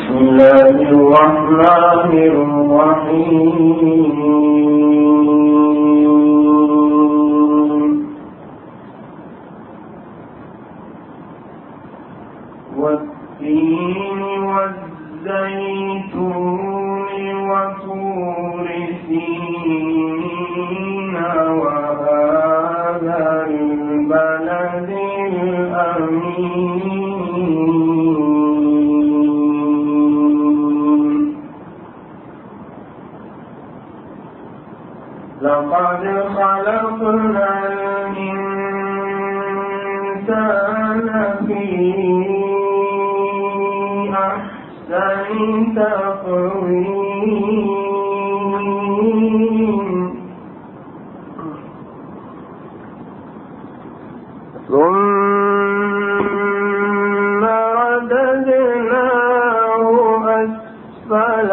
بسم الله الرحمن الرحيم والتين والزيتون وطور سينين وهذا البلد الأمين لقد خلقنا الإنسان في أحسن تقويم ثم رددناه أسفل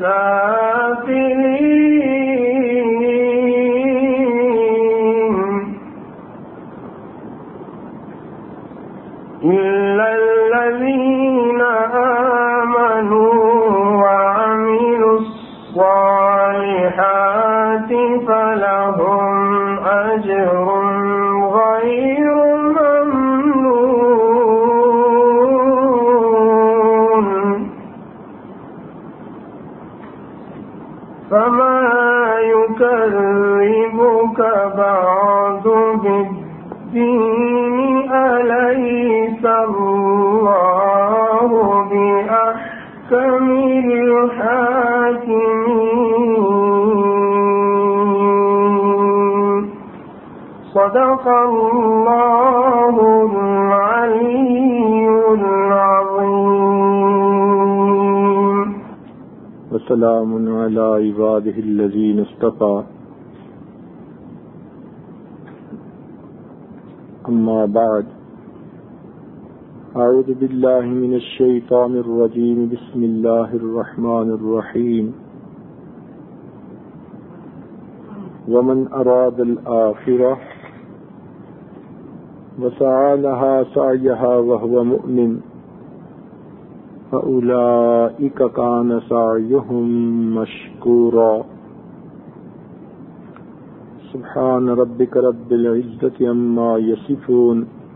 سافلين إلا الذين آمنوا وعملوا الصالحات فلهم أجر غير ممنون فما يكذبك بعد بالدين أليس الله بأحكم الحاكمين صدق الله العلي العظيم وسلام على عباده الذين اصطفى أما بعد أعوذ بالله من الشيطان الرجيم بسم الله الرحمن الرحيم ومن أراد الآخرة وسعى لها سعيها وهو مؤمن فأولئك كان سعيهم مشكورا سبحان ربك رب العزة عما يصفون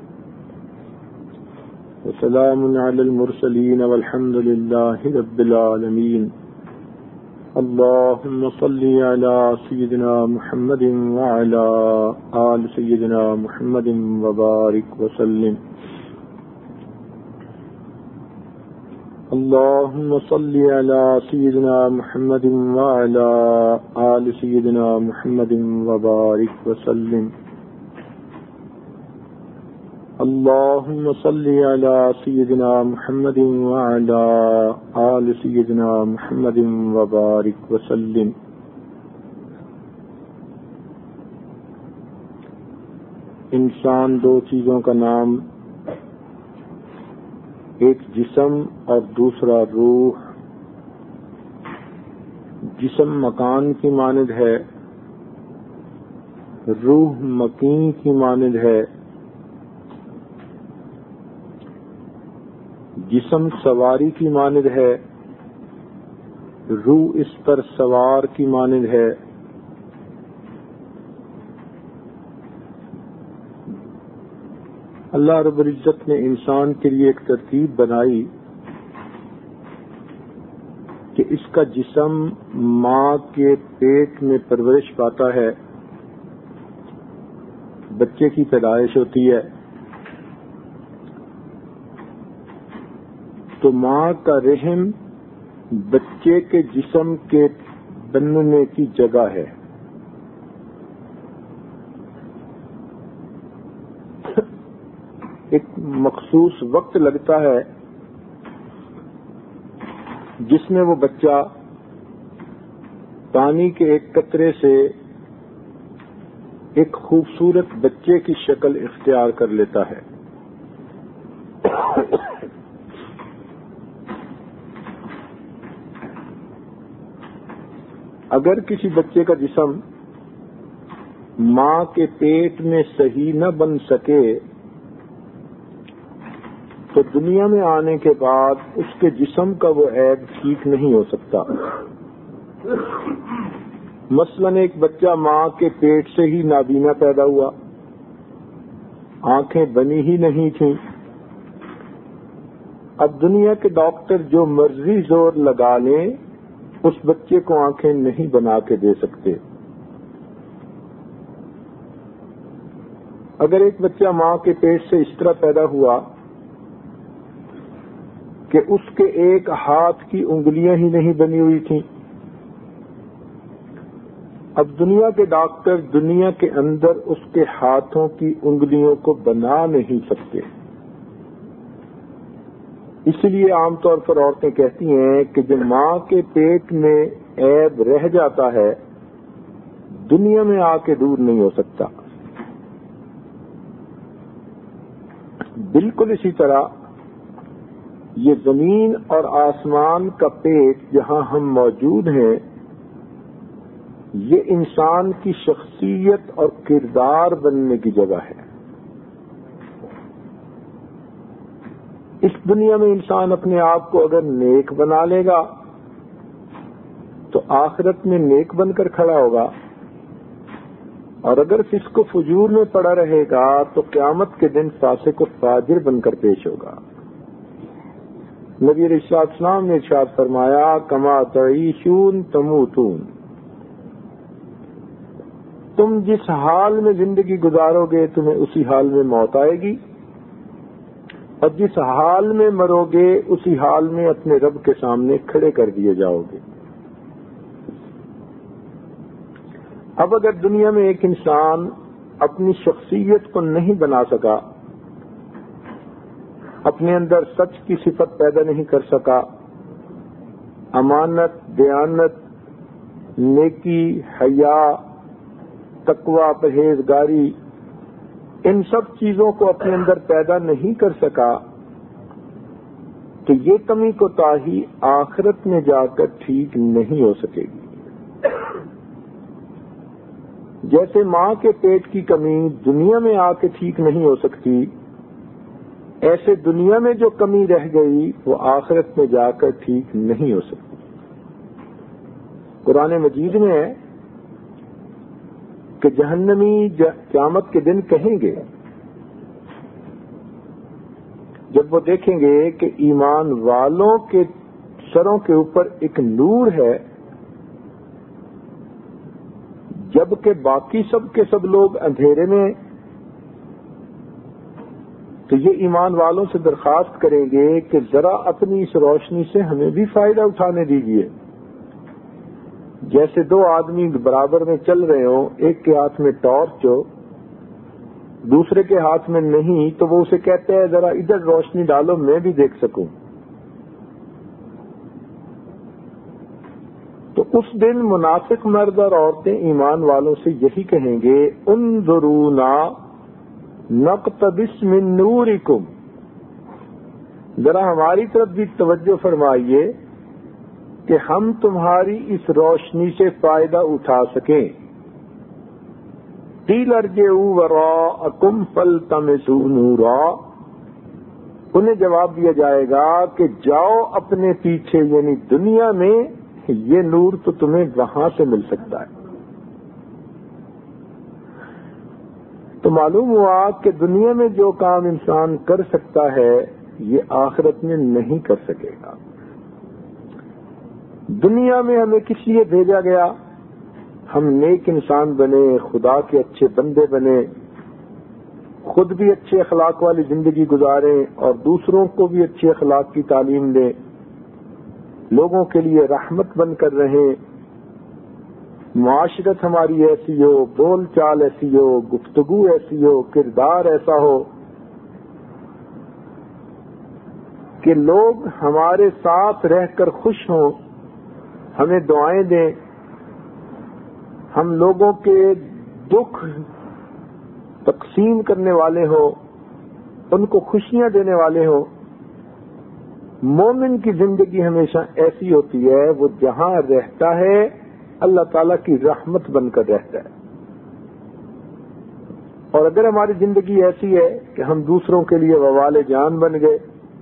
وسلام على المرسلين والحمد لله رب العالمين اللهم صل على سيدنا محمد وعلى آل سيدنا محمد وبارك وسلم اللهم صل على سيدنا محمد وعلى آل سيدنا محمد وبارك وسلم اللهم صل على سيدنا محمد وعلى آل سيدنا محمد وبارك وسلم انسان دو چیزوں کا نام، ایک جسم اور دوسرا روح۔ جسم مکان کی مانند ہے، روح مکین کی مانند ہے۔ جسم سواری کی مانند ہے، روح اس پر سوار کی مانند ہے۔ اللہ رب العزت نے انسان کے لیے ایک ترتیب بنائی کہ اس کا جسم ماں کے پیٹ میں پرورش پاتا ہے، بچے کی پیدائش ہوتی ہے، تو ماں کا رحم بچے کے جسم کے بننے کی جگہ ہے۔ ایک مخصوص وقت لگتا ہے جس میں وہ بچہ پانی کے ایک قطرے سے ایک خوبصورت بچے کی شکل اختیار کر لیتا ہے۔ اگر کسی بچے کا جسم ماں کے پیٹ میں صحیح نہ بن سکے تو دنیا میں آنے کے بعد اس کے جسم کا وہ عیب ٹھیک نہیں ہو سکتا. مثلاً ایک بچہ ماں کے پیٹ سے ہی نابینا پیدا ہوا، آنکھیں بنی ہی نہیں تھیں. اب دنیا کے ڈاکٹر جو مرضی زور لگا لیں اس بچے کو آنکھیں نہیں بنا کے دے سکتے. اگر ایک بچہ ماں کے پیٹ سے اس طرح پیدا ہوا کہ اس کے ایک ہاتھ کی انگلیاں ہی نہیں بنی ہوئی تھیں، اب دنیا کے ڈاکٹر دنیا کے اندر اس کے ہاتھوں کی انگلیوں کو بنا نہیں سکتے. اس لیے عام طور پر عورتیں کہتی ہیں کہ جو ماں کے پیٹ میں عیب رہ جاتا ہے دنیا میں آ کے دور نہیں ہو سکتا. بالکل اسی طرح یہ زمین اور آسمان کا پیٹ جہاں ہم موجود ہیں یہ انسان کی شخصیت اور کردار بننے کی جگہ ہے. اس دنیا میں انسان اپنے آپ کو اگر نیک بنا لے گا تو آخرت میں نیک بن کر کھڑا ہوگا، اور اگر فسق و فجور میں پڑا رہے گا تو قیامت کے دن فاسق و فاجر بن کر پیش ہوگا. نبی علیہ السلام نے ارشاد فرمایا کما تعیشون تموتون، تم جس حال میں زندگی گزارو گے تمہیں اسی حال میں موت آئے گی، اور جس حال میں مرو گے اسی حال میں اپنے رب کے سامنے کھڑے کر دیے جاؤ گے. اب اگر دنیا میں ایک انسان اپنی شخصیت کو نہیں بنا سکا، اپنے اندر سچ کی صفت پیدا نہیں کر سکا، امانت، دیانت، نیکی، حیا، تقوی، پرہیزگاری، ان سب چیزوں کو اپنے اندر پیدا نہیں کر سکا تو یہ کمی کوتاہی آخرت میں جا کر ٹھیک نہیں ہو سکے گی. جیسے ماں کے پیٹ کی کمی دنیا میں آ کے ٹھیک نہیں ہو سکتی، ایسے دنیا میں جو کمی رہ گئی وہ آخرت میں جا کر ٹھیک نہیں ہو سکتی. قرآن مجید میں ہے کہ جہنمی قیامت کے دن کہیں گے جب وہ دیکھیں گے کہ ایمان والوں کے سروں کے اوپر ایک نور ہے جبکہ باقی سب کے سب لوگ اندھیرے میں، تو یہ ایمان والوں سے درخواست کریں گے کہ ذرا اپنی اس روشنی سے ہمیں بھی فائدہ اٹھانے دیجیے. جیسے دو آدمی برابر میں چل رہے ہوں، ایک کے ہاتھ میں ٹارچ ہو دوسرے کے ہاتھ میں نہیں، تو وہ اسے کہتے ہیں ذرا ادھر روشنی ڈالو میں بھی دیکھ سکوں. تو اس دن منافق مرد اور عورتیں ایمان والوں سے یہی کہیں گے انظرونا نقتبس من نورکم، ذرا ہماری طرف بھی توجہ فرمائیے کہ ہم تمہاری اس روشنی سے فائدہ اٹھا سکیں. قیل ارجعوا وراءکم فالتمسوا نورا، انہیں جواب دیا جائے گا کہ جاؤ اپنے پیچھے یعنی دنیا میں، یہ نور تو تمہیں وہاں سے مل سکتا ہے. تو معلوم ہوا کہ دنیا میں جو کام انسان کر سکتا ہے یہ آخرت میں نہیں کر سکے گا. دنیا میں ہمیں کس لیے بھیجا گیا؟ ہم نیک انسان بنے، خدا کے اچھے بندے بنے، خود بھی اچھے اخلاق والی زندگی گزاریں اور دوسروں کو بھی اچھے اخلاق کی تعلیم دیں، لوگوں کے لیے رحمت بن کر رہیں، معاشرت ہماری ایسی ہو، بول چال ایسی ہو، گفتگو ایسی ہو، کردار ایسا ہو کہ لوگ ہمارے ساتھ رہ کر خوش ہوں، ہمیں دعائیں دیں، ہم لوگوں کے دکھ تقسیم کرنے والے ہوں، ان کو خوشیاں دینے والے ہوں. مومن کی زندگی ہمیشہ ایسی ہوتی ہے، وہ جہاں رہتا ہے اللہ تعالیٰ کی رحمت بن کر رہتا ہے. اور اگر ہماری زندگی ایسی ہے کہ ہم دوسروں کے لیے وبال جان بن گئے،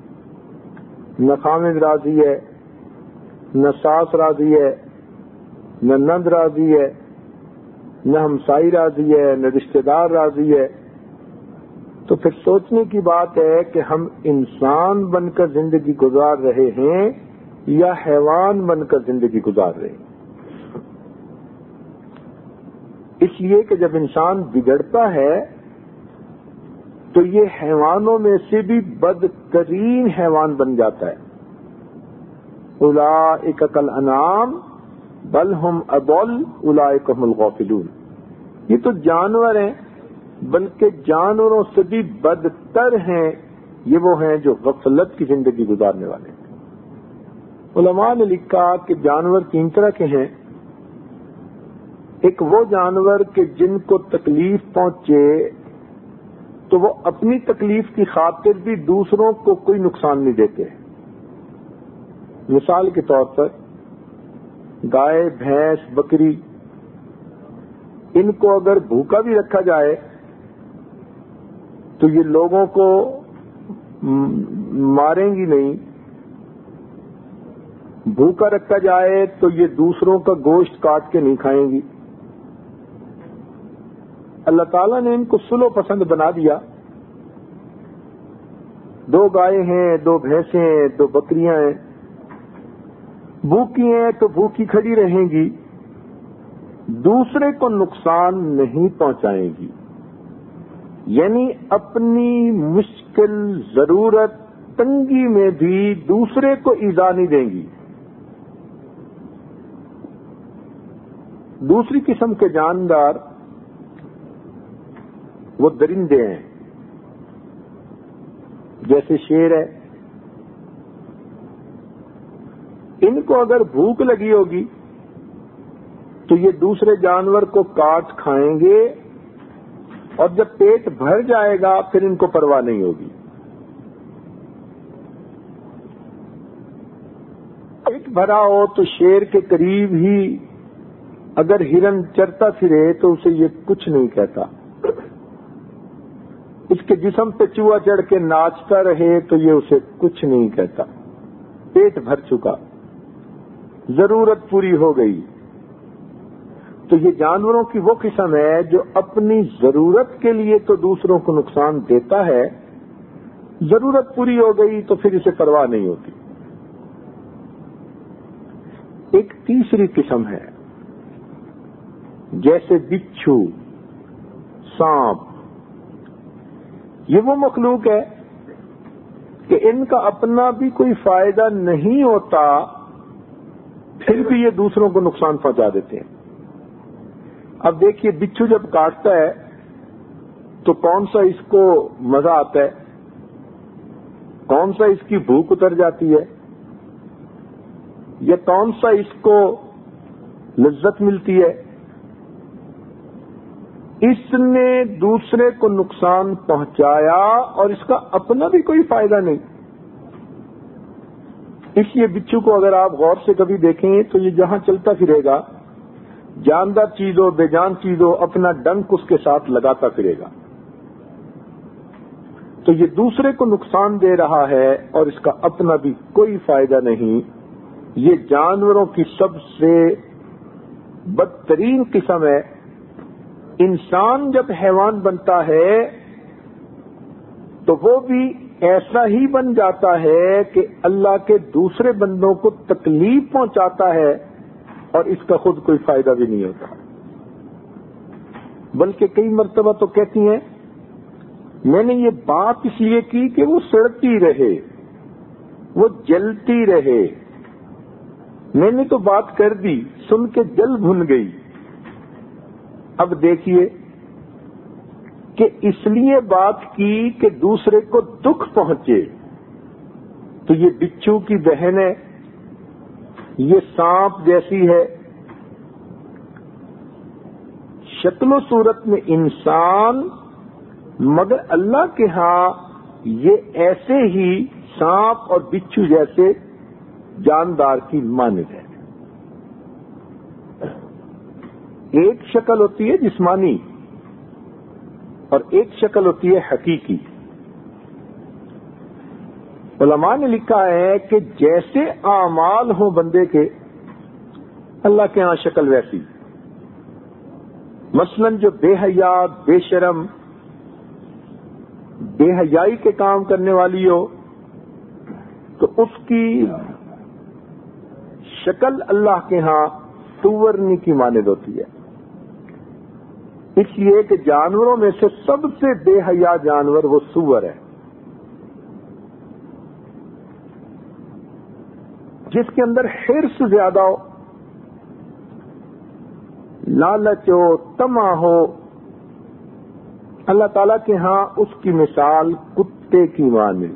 نہ خامد راضی ہے، نہ ساس راضی ہے، نہ نند راضی ہے، نہ ہمسائی راضی ہے، نہ رشتہ دار راضی ہے، تو پھر سوچنے کی بات ہے کہ ہم انسان بن کر زندگی گزار رہے ہیں یا حیوان بن کر زندگی گزار رہے ہیں۔ اس لیے کہ جب انسان بگڑتا ہے تو یہ حیوانوں میں سے بھی بدترین حیوان بن جاتا ہے۔ اولئک کالانعام بل ہم اضل اولئک هم الغافلون، یہ تو جانور ہیں بلکہ جانوروں سے بھی بدتر ہیں، یہ وہ ہیں جو غفلت کی زندگی گزارنے والے ہیں۔ علماء نے لکھا کہ جانور تین طرح کے ہیں۔ ایک وہ جانور کہ جن کو تکلیف پہنچے تو وہ اپنی تکلیف کی خاطر بھی دوسروں کو کوئی نقصان نہیں دیتے۔ مثال کے طور پر گائے، بھینس، بکری، ان کو اگر بھوکا بھی رکھا جائے تو یہ لوگوں کو ماریں گی نہیں، بھوکا رکھا جائے تو یہ دوسروں کا گوشت کاٹ کے نہیں کھائیں گی۔ اللہ تعالیٰ نے ان کو سلو پسند بنا دیا۔ دو گائے ہیں، دو بھینسیں ہیں، دو بکریاں ہیں، بھوکی ہیں تو بھوکی کھڑی رہیں گی، دوسرے کو نقصان نہیں پہنچائیں گی، یعنی اپنی مشکل، ضرورت، تنگی میں بھی دوسرے کو ایذا نہیں دیں گی۔ دوسری قسم کے جاندار وہ درندے ہیں، جیسے شیر ہے، ان کو اگر بھوک لگی ہوگی تو یہ دوسرے جانور کو کاٹ کھائیں گے، اور جب پیٹ بھر جائے گا پھر ان کو پرواہ نہیں ہوگی۔ پیٹ بھرا ہو تو شیر کے قریب ہی اگر ہرن چرتا پھرے تو اسے یہ کچھ نہیں کہتا، اس کے جسم پہ چوہا چڑھ کے ناچتا رہے تو یہ اسے کچھ نہیں کہتا، پیٹ بھر چکا، ضرورت پوری ہو گئی۔ تو یہ جانوروں کی وہ قسم ہے جو اپنی ضرورت کے لیے تو دوسروں کو نقصان دیتا ہے، ضرورت پوری ہو گئی تو پھر اسے پرواہ نہیں ہوتی۔ ایک تیسری قسم ہے، جیسے بچھو، سانپ، یہ وہ مخلوق ہے کہ ان کا اپنا بھی کوئی فائدہ نہیں ہوتا، پھر بھی یہ دوسروں کو نقصان پہنچا دیتے ہیں۔ اب دیکھیے، بچھو جب کاٹتا ہے تو کون سا اس کو مزہ آتا ہے، کون سا اس کی بھوک اتر جاتی ہے، یا کون سا اس کو لذت ملتی ہے؟ اس نے دوسرے کو نقصان پہنچایا اور اس کا اپنا بھی کوئی فائدہ نہیں۔ اس لیے بچھو کو اگر آپ غور سے کبھی دیکھیں تو یہ جہاں چلتا پھرے گا، جاندار چیز ہو، بے جان چیز ہو، اپنا ڈنک اس کے ساتھ لگاتا پھرے گا۔ تو یہ دوسرے کو نقصان دے رہا ہے اور اس کا اپنا بھی کوئی فائدہ نہیں۔ یہ جانوروں کی سب سے بدترین قسم ہے۔ انسان جب حیوان بنتا ہے تو وہ بھی ایسا ہی بن جاتا ہے کہ اللہ کے دوسرے بندوں کو تکلیف پہنچاتا ہے اور اس کا خود کوئی فائدہ بھی نہیں ہوتا، بلکہ کئی مرتبہ تو کہتی ہیں میں نے یہ بات اس لیے کی کہ وہ سڑتی رہے، وہ جلتی رہے، میں نے تو بات کر دی، سن کے جل بھن گئی۔ اب دیکھیے کہ اس لیے بات کی کہ دوسرے کو دکھ پہنچے، تو یہ بچھو کی بہن ہے، یہ سانپ جیسی ہے، شکل و صورت میں انسان، مگر اللہ کے ہاں یہ ایسے ہی سانپ اور بچھو جیسے جاندار کی مانند ہے۔ ایک شکل ہوتی ہے جسمانی اور ایک شکل ہوتی ہے حقیقی۔ علماء نے لکھا ہے کہ جیسے اعمال ہوں بندے کے، اللہ کے ہاں شکل ویسی. مثلا جو بے حیا، بے شرم، بے حیائی کے کام کرنے والی ہو تو اس کی شکل اللہ کے ہاں سورنی کی مانند ہوتی ہے. اس لیے کہ جانوروں میں سے سب سے بے حیا جانور وہ سور ہے، جس کے اندر حرص زیادہ ہو، لالچ ہو، طمع ہو. اللہ تعالیٰ کے ہاں اس کی مثال کتے کی مانند،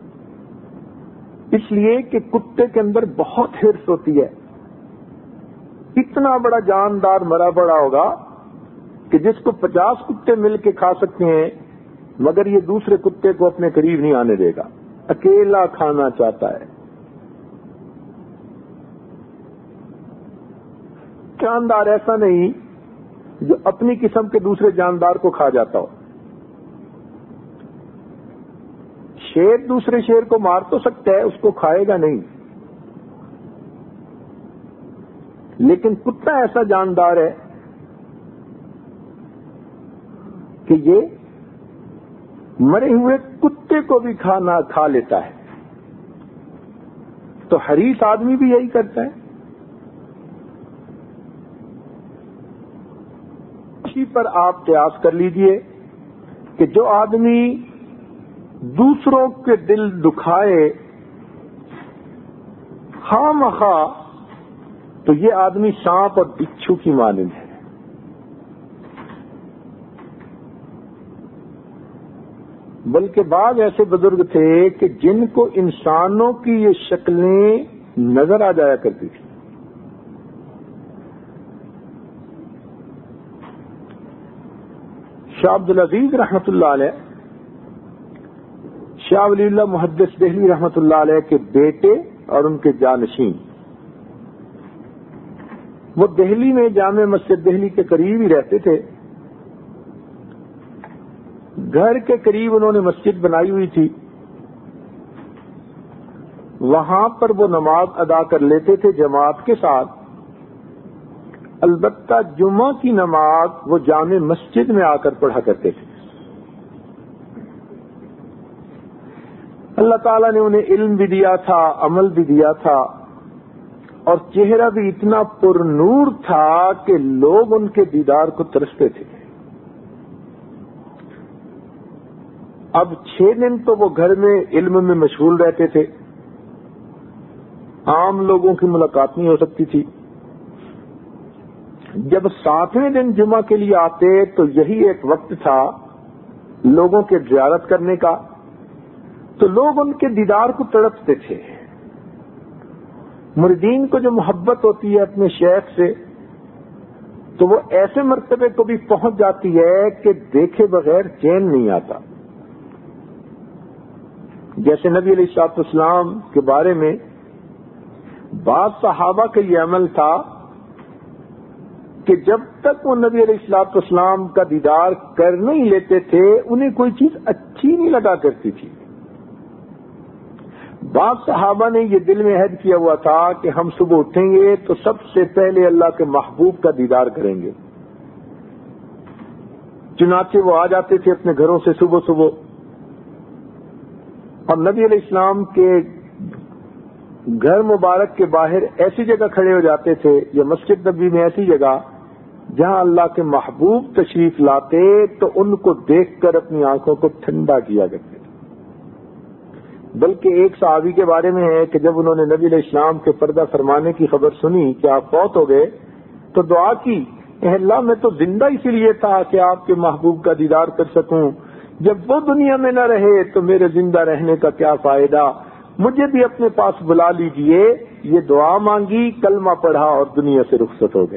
اس لیے کہ کتے کے اندر بہت حرص ہوتی ہے. اتنا بڑا جاندار مرا پڑا ہوگا کہ جس کو 50 کتے مل کے کھا سکتے ہیں، مگر یہ دوسرے کتے کو اپنے قریب نہیں آنے دے گا، اکیلا کھانا چاہتا ہے. جاندار ایسا نہیں جو اپنی قسم کے دوسرے جاندار کو کھا جاتا ہو. شیر دوسرے شیر کو مار تو سکتا ہے، اس کو کھائے گا نہیں. لیکن کتا ایسا جاندار ہے کہ یہ مرے ہوئے کتے کو بھی کھا لیتا ہے. تو حریص آدمی بھی یہی کرتا ہے. اسی پر آپ قیاس کر لیجئے کہ جو آدمی دوسروں کے دل دکھائے خواہ مخواہ، تو یہ آدمی سانپ اور بچھو کی مانند ہے. بلکہ بعض ایسے بزرگ تھے کہ جن کو انسانوں کی یہ شکلیں نظر آ جایا کرتی تھی. شاہ عبد العزیز رحمۃ اللہ علیہ، شاہ ولی اللہ محدث دہلوی رحمۃ اللہ علیہ کے بیٹے اور ان کے جانشین، وہ دہلی میں جامع مسجد دہلی کے قریب ہی رہتے تھے. گھر کے قریب انہوں نے مسجد بنائی ہوئی تھی، وہاں پر وہ نماز ادا کر لیتے تھے جماعت کے ساتھ. البتہ جمعہ کی نماز وہ جامع مسجد میں آ کر پڑھا کرتے تھے. اللہ تعالیٰ نے انہیں علم بھی دیا تھا، عمل بھی دیا تھا، اور چہرہ بھی اتنا پر نور تھا کہ لوگ ان کے دیدار کو ترستے تھے. اب 6 دن تو وہ گھر میں علم میں مشغول رہتے تھے، عام لوگوں کی ملاقات نہیں ہو سکتی تھی. جب 7ویں دن جمعہ کے لیے آتے تو یہی ایک وقت تھا لوگوں کے زیارت کرنے کا، تو لوگ ان کے دیدار کو تڑپتے تھے. مریدین کو جو محبت ہوتی ہے اپنے شیخ سے، تو وہ ایسے مرتبے کو بھی پہنچ جاتی ہے کہ دیکھے بغیر چین نہیں آتا. جیسے نبی علیہ الصلوۃ والسلام کے بارے میں بعض صحابہ کا یہ عمل تھا کہ جب تک وہ نبی علیہ الصلوۃ والسلام کا دیدار کر نہیں لیتے تھے انہیں کوئی چیز اچھی نہیں لگا کرتی تھی. بعض صحابہ نے یہ دل میں عہد کیا ہوا تھا کہ ہم صبح اٹھیں گے تو سب سے پہلے اللہ کے محبوب کا دیدار کریں گے. چنانچہ وہ آ جاتے تھے اپنے گھروں سے صبح صبح، اور نبی علیہ السلام کے گھر مبارک کے باہر ایسی جگہ کھڑے ہو جاتے تھے، یا مسجد نبی میں ایسی جگہ جہاں اللہ کے محبوب تشریف لاتے تو ان کو دیکھ کر اپنی آنکھوں کو ٹھنڈا کیا کرتے. بلکہ ایک صحابی کے بارے میں ہے کہ جب انہوں نے نبی علیہ السلام کے پردہ فرمانے کی خبر سنی کہ آپ فوت ہو گئے تو دعا کی، اے اللہ میں تو زندہ اسی لیے تھا کہ آپ کے محبوب کا دیدار کر سکوں، جب وہ دنیا میں نہ رہے تو میرے زندہ رہنے کا کیا فائدہ، مجھے بھی اپنے پاس بلا لیجئے. یہ دعا مانگی، کلمہ پڑھا اور دنیا سے رخصت ہو گئے.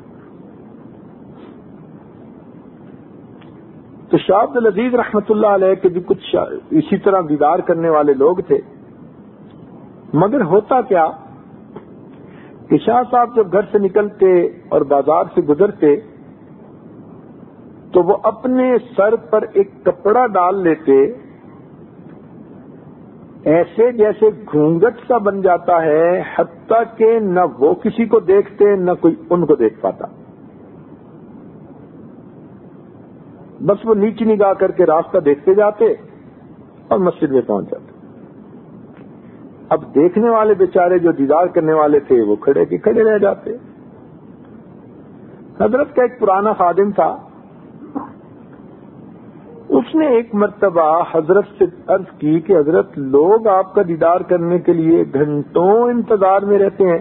تو شاہ عبد العزیز رحمۃ اللہ علیہ کے بھی کچھ اسی طرح دیدار کرنے والے لوگ تھے. مگر ہوتا کیا کہ شاہ صاحب جب گھر سے نکلتے اور بازار سے گزرتے تو وہ اپنے سر پر ایک کپڑا ڈال لیتے، ایسے جیسے گھونگٹ سا بن جاتا ہے، حتیٰ کہ نہ وہ کسی کو دیکھتے نہ کوئی ان کو دیکھ پاتا، بس وہ نیچی نگاہ کر کے راستہ دیکھتے جاتے اور مسجد میں پہنچ جاتے۔ اب دیکھنے والے بیچارے جو دیدار کرنے والے تھے وہ کھڑے کے کھڑے رہ جاتے۔ حضرت کا ایک پرانا خادم تھا، اس نے ایک مرتبہ حضرت سے عرض کی کہ حضرت لوگ آپ کا دیدار کرنے کے لیے گھنٹوں انتظار میں رہتے ہیں،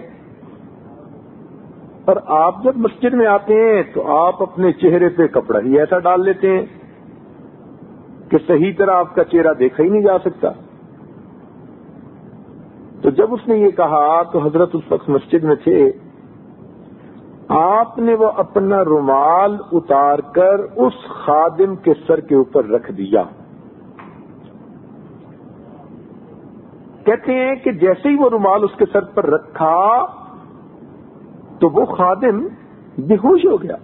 اور آپ جب مسجد میں آتے ہیں تو آپ اپنے چہرے پہ کپڑا ہی ایسا ڈال لیتے ہیں کہ صحیح طرح آپ کا چہرہ دیکھا ہی نہیں جا سکتا۔ تو جب اس نے یہ کہا تو حضرت اس وقت مسجد میں تھے، آپ نے وہ اپنا رومال اتار کر اس خادم کے سر کے اوپر رکھ دیا۔ کہتے ہیں کہ جیسے ہی وہ رومال اس کے سر پر رکھا تو وہ خادم بے ہوش ہو گیا۔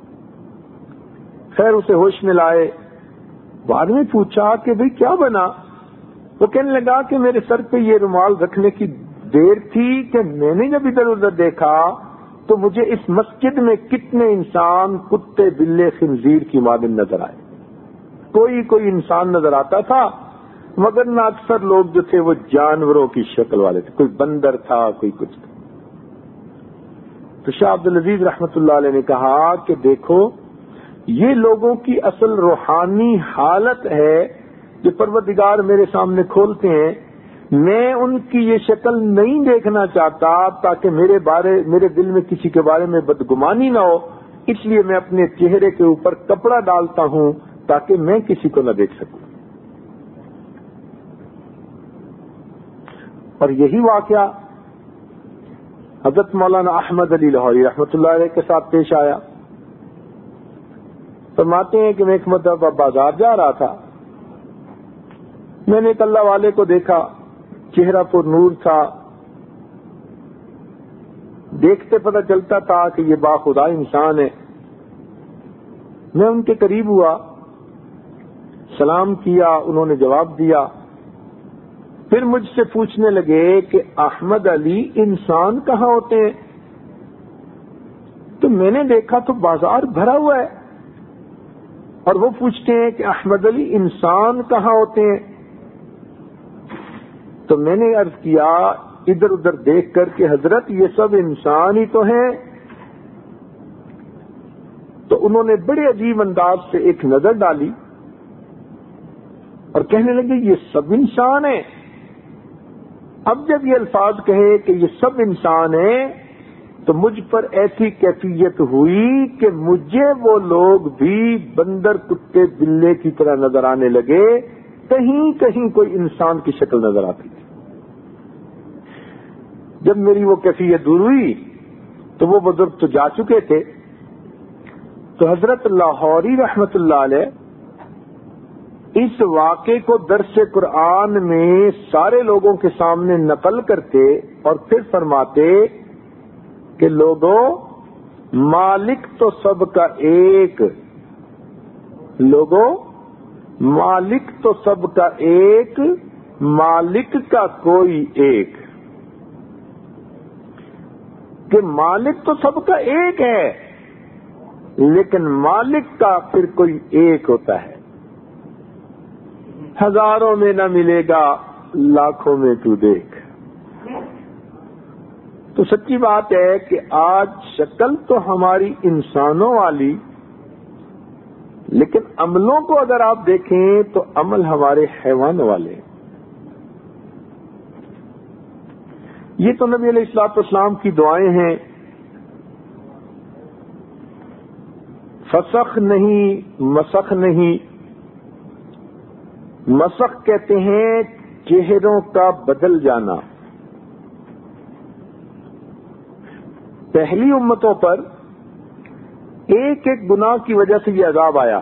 خیر اسے ہوش میں لائے، بعد میں پوچھا کہ بھئی کیا بنا؟ وہ کہنے لگا کہ میرے سر پہ یہ رومال رکھنے کی دیر تھی کہ میں نے جب ادھر ادھر دیکھا تو مجھے اس مسجد میں کتنے انسان کتے بلے خنزیر کی مانند نظر آئے۔ کوئی انسان نظر آتا تھا، مگر نہ اکثر لوگ جو تھے وہ جانوروں کی شکل والے تھے، کوئی بندر تھا، کوئی کچھ تھا۔ تو شاہ عبدالعزیز رحمت اللہ علیہ نے کہا کہ دیکھو یہ لوگوں کی اصل روحانی حالت ہے جو پروردگار میرے سامنے کھولتے ہیں۔ میں ان کی یہ شکل نہیں دیکھنا چاہتا تاکہ میرے دل میں کسی کے بارے میں بدگمانی نہ ہو، اس لیے میں اپنے چہرے کے اوپر کپڑا ڈالتا ہوں تاکہ میں کسی کو نہ دیکھ سکوں۔ اور یہی واقعہ حضرت مولانا احمد علی لاہوری رحمۃ اللہ علیہ کے ساتھ پیش آیا۔ فرماتے ہیں کہ میں ایک مرتبہ بازار جا رہا تھا، میں نے ایک اللہ والے کو دیکھا، چہرہ پر نور تھا، دیکھتے پتہ چلتا تھا کہ یہ باخدا انسان ہے۔ میں ان کے قریب ہوا، سلام کیا، انہوں نے جواب دیا، پھر مجھ سے پوچھنے لگے کہ احمد علی انسان کہاں ہوتے ہیں؟ تو میں نے دیکھا تو بازار بھرا ہوا ہے، اور وہ پوچھتے ہیں کہ احمد علی انسان کہاں ہوتے ہیں؟ تو میں نے عرض کیا ادھر ادھر دیکھ کر کہ حضرت یہ سب انسان ہی تو ہیں۔ تو انہوں نے بڑے عجیب انداز سے ایک نظر ڈالی اور کہنے لگے یہ سب انسان ہیں۔ اب جب یہ الفاظ کہے کہ یہ سب انسان ہیں تو مجھ پر ایسی کیفیت ہوئی کہ مجھے وہ لوگ بھی بندر کتے بلے کی طرح نظر آنے لگے، کہیں کہیں کوئی انسان کی شکل نظر آتی تھی۔ جب میری وہ کیفیت دور ہوئی تو وہ بزرگ تو جا چکے تھے، تو حضرت لاہوری رحمت اللہ علیہ اس واقعے کو درس قرآن میں سارے لوگوں کے سامنے نقل کرتے اور پھر فرماتے کہ لوگوں مالک تو سب کا ایک، لوگوں مالک تو سب کا ایک، مالک کا کوئی ایک، کہ مالک تو سب کا ایک ہے لیکن مالک کا پھر کوئی ایک ہوتا ہے۔ ہزاروں میں نہ ملے گا، لاکھوں میں تو دیکھ۔ تو سچی بات ہے کہ آج شکل تو ہماری انسانوں والی، لیکن عملوں کو اگر آپ دیکھیں تو عمل ہمارے حیوانوں والے۔ یہ تو نبی علیہ الصلوۃ والسلام کی دعائیں ہیں، فسخ نہیں مسخ نہیں۔ مسخ کہتے ہیں چہروں کا بدل جانا۔ پہلی امتوں پر ایک ایک گناہ کی وجہ سے یہ عذاب آیا۔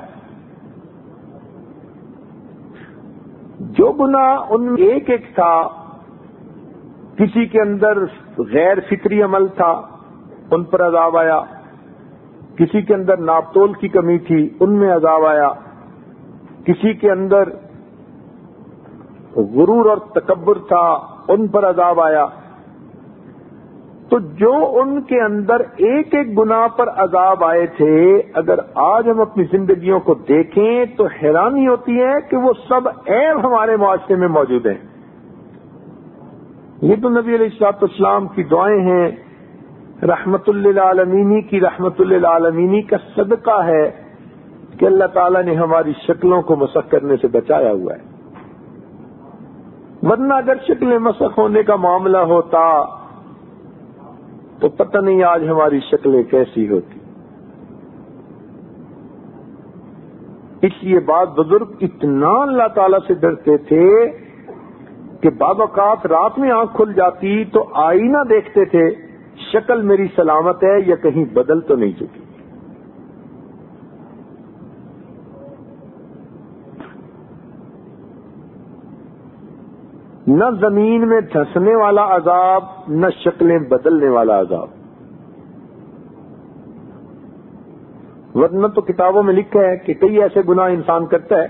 جو گناہ ان میں ایک ایک تھا، کسی کے اندر غیر فطری عمل تھا ان پر عذاب آیا، کسی کے اندر ناپ تول کی کمی تھی ان میں عذاب آیا، کسی کے اندر غرور اور تکبر تھا ان پر عذاب آیا. تو جو ان کے اندر ایک ایک گناہ پر عذاب آئے تھے، اگر آج ہم اپنی زندگیوں کو دیکھیں تو حیرانی ہوتی ہے کہ وہ سب عیب ہمارے معاشرے میں موجود ہیں. یہ تو نبی علیہ الصلوۃ والسلام کی دعائیں ہیں، رحمت للعالمین کی رحمت للعالمین کا صدقہ ہے کہ اللہ تعالیٰ نے ہماری شکلوں کو مسخ کرنے سے بچایا ہوا ہے. ورنہ اگر شکلیں مسخ ہونے کا معاملہ ہوتا تو پتہ نہیں آج ہماری شکلیں کیسی ہوتی. اس لیے بعض بزرگ اتنا اللہ تعالیٰ سے ڈرتے تھے کہ بعض اوقات رات میں آنکھ کھل جاتی تو آئینہ دیکھتے تھے، شکل میری سلامت ہے یا کہیں بدل تو نہیں چکی. نہ زمین میں دھنسنے والا عذاب، نہ شکلیں بدلنے والا عذاب. ورنہ تو کتابوں میں لکھا ہے کہ کئی ایسے گناہ انسان کرتا ہے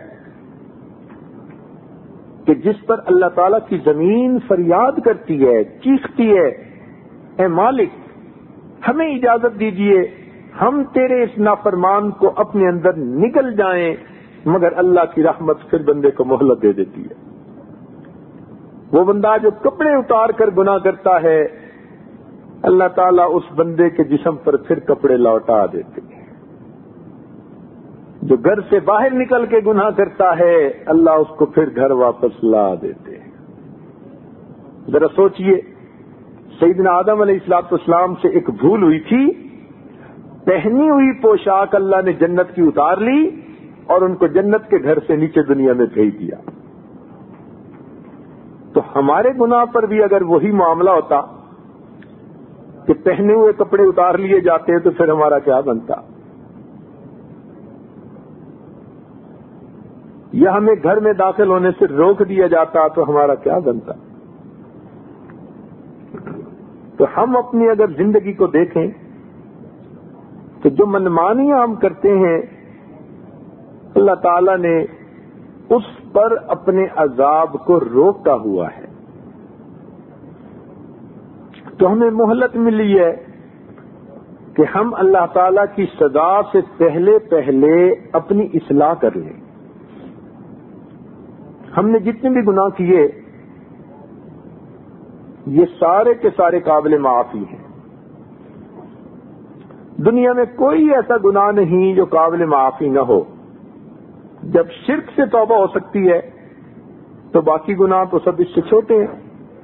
کہ جس پر اللہ تعالیٰ کی زمین فریاد کرتی ہے، چیختی ہے، اے مالک ہمیں اجازت دیجئے، ہم تیرے اس نافرمان کو اپنے اندر نگل جائیں. مگر اللہ کی رحمت پھر بندے کو مہلت دے دیتی ہے. وہ بندہ جو کپڑے اتار کر گناہ کرتا ہے، اللہ تعالیٰ اس بندے کے جسم پر پھر کپڑے لوٹا دیتے ہیں. جو گھر سے باہر نکل کے گناہ کرتا ہے، اللہ اس کو پھر گھر واپس لا دیتے ہیں. ذرا سوچئے، سیدنا آدم علیہ الصلوۃ والسلام سے ایک بھول ہوئی تھی، پہنی ہوئی پوشاک اللہ نے جنت کی اتار لی اور ان کو جنت کے گھر سے نیچے دنیا میں بھیج دیا. تو ہمارے گناہ پر بھی اگر وہی معاملہ ہوتا کہ پہنے ہوئے کپڑے اتار لیے جاتے تو پھر ہمارا کیا بنتا؟ یا ہمیں گھر میں داخل ہونے سے روک دیا جاتا تو ہمارا کیا بنتا؟ تو ہم اپنی اگر زندگی کو دیکھیں تو جو منمانیاں ہم کرتے ہیں، اللہ تعالیٰ نے اس پر اپنے عذاب کو روکا ہوا ہے. تو ہمیں مہلت ملی ہے کہ ہم اللہ تعالیٰ کی سزا سے پہلے پہلے اپنی اصلاح کر لیں. ہم نے جتنے بھی گناہ کیے یہ سارے کے سارے قابل معافی ہیں. دنیا میں کوئی ایسا گناہ نہیں جو قابل معافی نہ ہو. جب شرک سے توبہ ہو سکتی ہے تو باقی گناہ تو سب اس سے چھوٹے ہیں.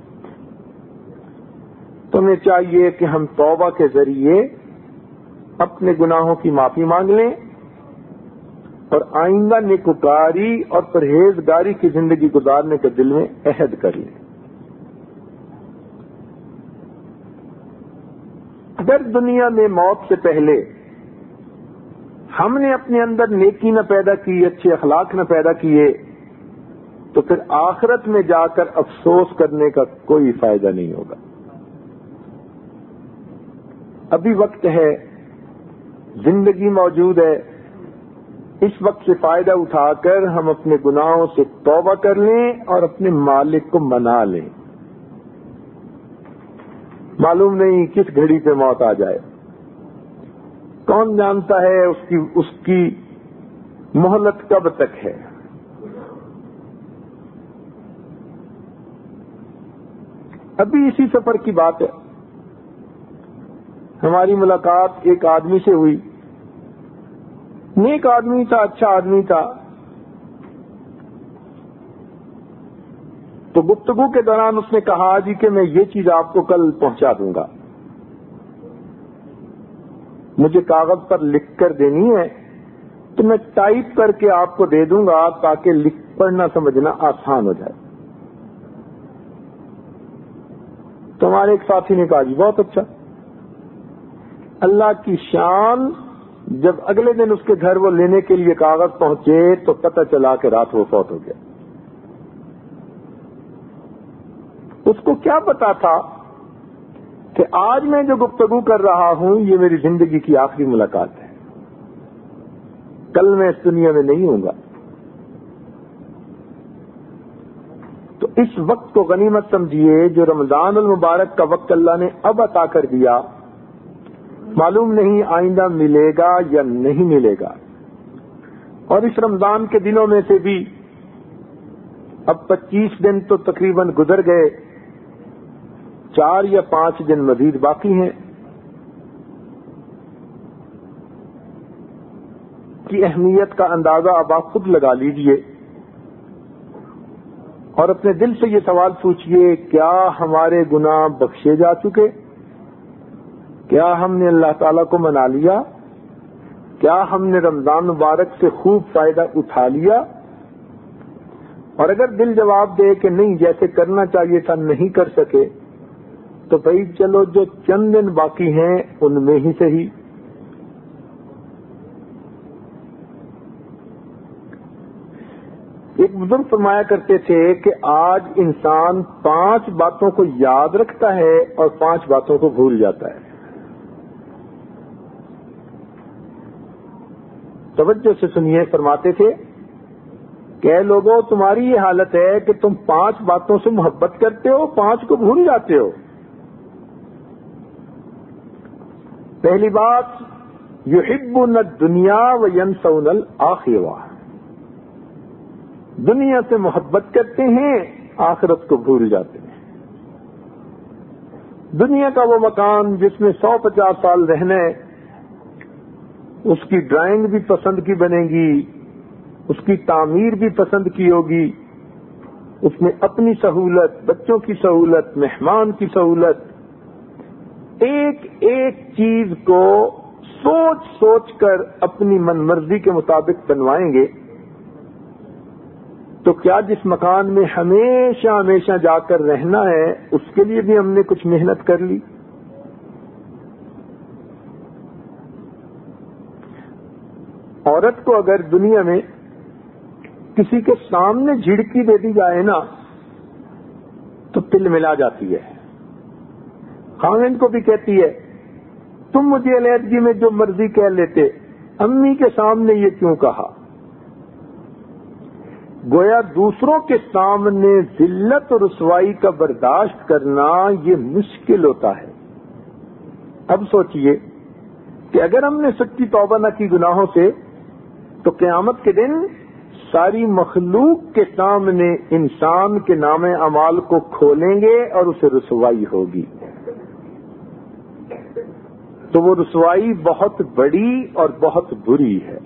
تو ہمیں چاہیے کہ ہم توبہ کے ذریعے اپنے گناہوں کی معافی مانگ لیں اور آئندہ نیکوکاری اور پرہیزگاری کی زندگی گزارنے کے دل میں عہد کر لیں. اگر دنیا میں موت سے پہلے ہم نے اپنے اندر نیکی نہ پیدا کی، اچھے اخلاق نہ پیدا کیے، تو پھر آخرت میں جا کر افسوس کرنے کا کوئی فائدہ نہیں ہوگا. ابھی وقت ہے، زندگی موجود ہے، اس وقت سے فائدہ اٹھا کر ہم اپنے گناہوں سے توبہ کر لیں اور اپنے مالک کو منا لیں. معلوم نہیں کس گھڑی پہ موت آ جائے، کون جانتا ہے اس کی مہلت کب تک ہے. ابھی اسی سفر کی بات ہے، ہماری ملاقات ایک آدمی سے ہوئی، نیک آدمی تھا، اچھا آدمی تھا. تو گفتگو کے دوران اس نے کہا جی کہ میں یہ چیز آپ کو کل پہنچا دوں گا، مجھے کاغذ پر لکھ کر دینی ہے تو میں ٹائپ کر کے آپ کو دے دوں گا تاکہ پڑھنا سمجھنا آسان ہو جائے. تو ہمارے ایک ساتھی نے کہا جی بہت اچھا. اللہ کی شان، جب اگلے دن اس کے گھر وہ لینے کے لیے کاغذ پہنچے تو پتہ چلا کہ رات وہ فوت ہو گیا. اس کو کیا پتا تھا کہ آج میں جو گفتگو کر رہا ہوں یہ میری زندگی کی آخری ملاقات ہے، کل میں اس دنیا میں نہیں ہوں گا. تو اس وقت کو غنیمت سمجھیے جو رمضان المبارک کا وقت اللہ نے اب عطا کر دیا، معلوم نہیں آئندہ ملے گا یا نہیں ملے گا۔ اور اس رمضان کے دنوں میں سے بھی اب 25 دن تو تقریباً گزر گئے، 4 یا 5 دن مزید باقی ہیں، کی اہمیت کا اندازہ اب آپ خود لگا لیجئے اور اپنے دل سے یہ سوال پوچھئے، کیا ہمارے گناہ بخشے جا چکے؟ کیا ہم نے اللہ تعالیٰ کو منا لیا؟ کیا ہم نے رمضان مبارک سے خوب فائدہ اٹھا لیا؟ اور اگر دل جواب دے کہ نہیں، جیسے کرنا چاہیے تھا نہیں کر سکے، تو بھائی چلو جو چند دن باقی ہیں ان میں ہی صحیح۔ ایک بزرگ فرمایا کرتے تھے کہ آج انسان 5 باتوں کو یاد رکھتا ہے اور 5 باتوں کو بھول جاتا ہے۔ توجہ سے سنیے، فرماتے تھے کہ اے لوگوں، تمہاری یہ حالت ہے کہ تم 5 باتوں سے محبت کرتے ہو، 5 کو بھول جاتے ہو۔ پہلی بات، یحبون الدنیا وینسون الآخرہ، دنیا سے محبت کرتے ہیں، آخرت کو بھول جاتے ہیں۔ دنیا کا وہ مکان جس میں 150 سال رہنا ہے، اس کی ڈرائنگ بھی پسند کی بنے گی، اس کی تعمیر بھی پسند کی ہوگی، اس میں اپنی سہولت، بچوں کی سہولت، مہمان کی سہولت، ایک ایک چیز کو سوچ سوچ کر اپنی من مرضی کے مطابق بنوائیں گے۔ تو کیا جس مکان میں ہمیشہ ہمیشہ جا کر رہنا ہے اس کے لیے بھی ہم نے کچھ محنت کر لی؟ عورت کو اگر دنیا میں کسی کے سامنے جھڑکی دے دی جائے نا تو تل ملا جاتی ہے، خاوند کو بھی کہتی ہے تم مجھے علیحدگی میں جو مرضی کہہ لیتے، امی کے سامنے یہ کیوں کہا؟ گویا دوسروں کے سامنے ذلت اور رسوائی کا برداشت کرنا یہ مشکل ہوتا ہے۔ اب سوچئے کہ اگر ہم نے سچی توبہ نہ کی گناہوں سے تو قیامت کے دن ساری مخلوق کے سامنے انسان کے نام اعمال کو کھولیں گے اور اسے رسوائی ہوگی، تو وہ رسوائی بہت بڑی اور بہت بری ہے۔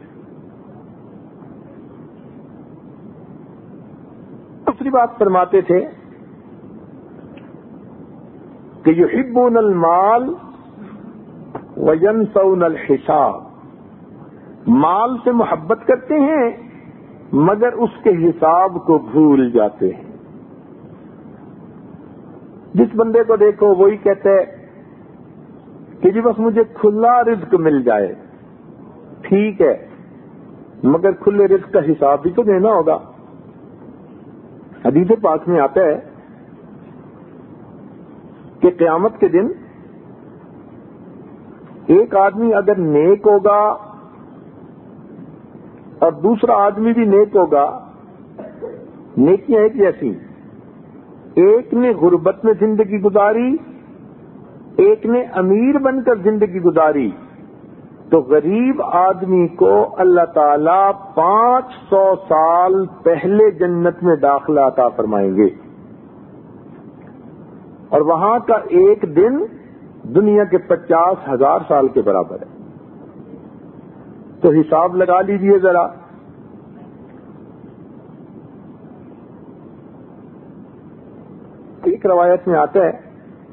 دوسری بات فرماتے تھے کہ یحبون المال وینسون الحساب، مال سے محبت کرتے ہیں مگر اس کے حساب کو بھول جاتے ہیں۔ جس بندے کو دیکھو وہی کہتا ہے کہ جی بس مجھے کھلا رزق مل جائے، ٹھیک ہے مگر کھلے رزق کا حساب بھی تو دینا ہوگا۔ حدیث پاک میں آتا ہے کہ قیامت کے دن ایک آدمی اگر نیک ہوگا اور دوسرا آدمی بھی نیک ہوگا، نیکیاں ایک جیسی، ایک نے غربت میں زندگی گزاری، ایک نے امیر بن کر زندگی گزاری، تو غریب آدمی کو اللہ تعالیٰ 500 سال پہلے جنت میں داخلہ عطا فرمائیں گے، اور وہاں کا ایک دن دنیا کے 50,000 سال کے برابر ہے۔ تو حساب لگا لیجئے ذرا، ایک روایت میں آتا ہے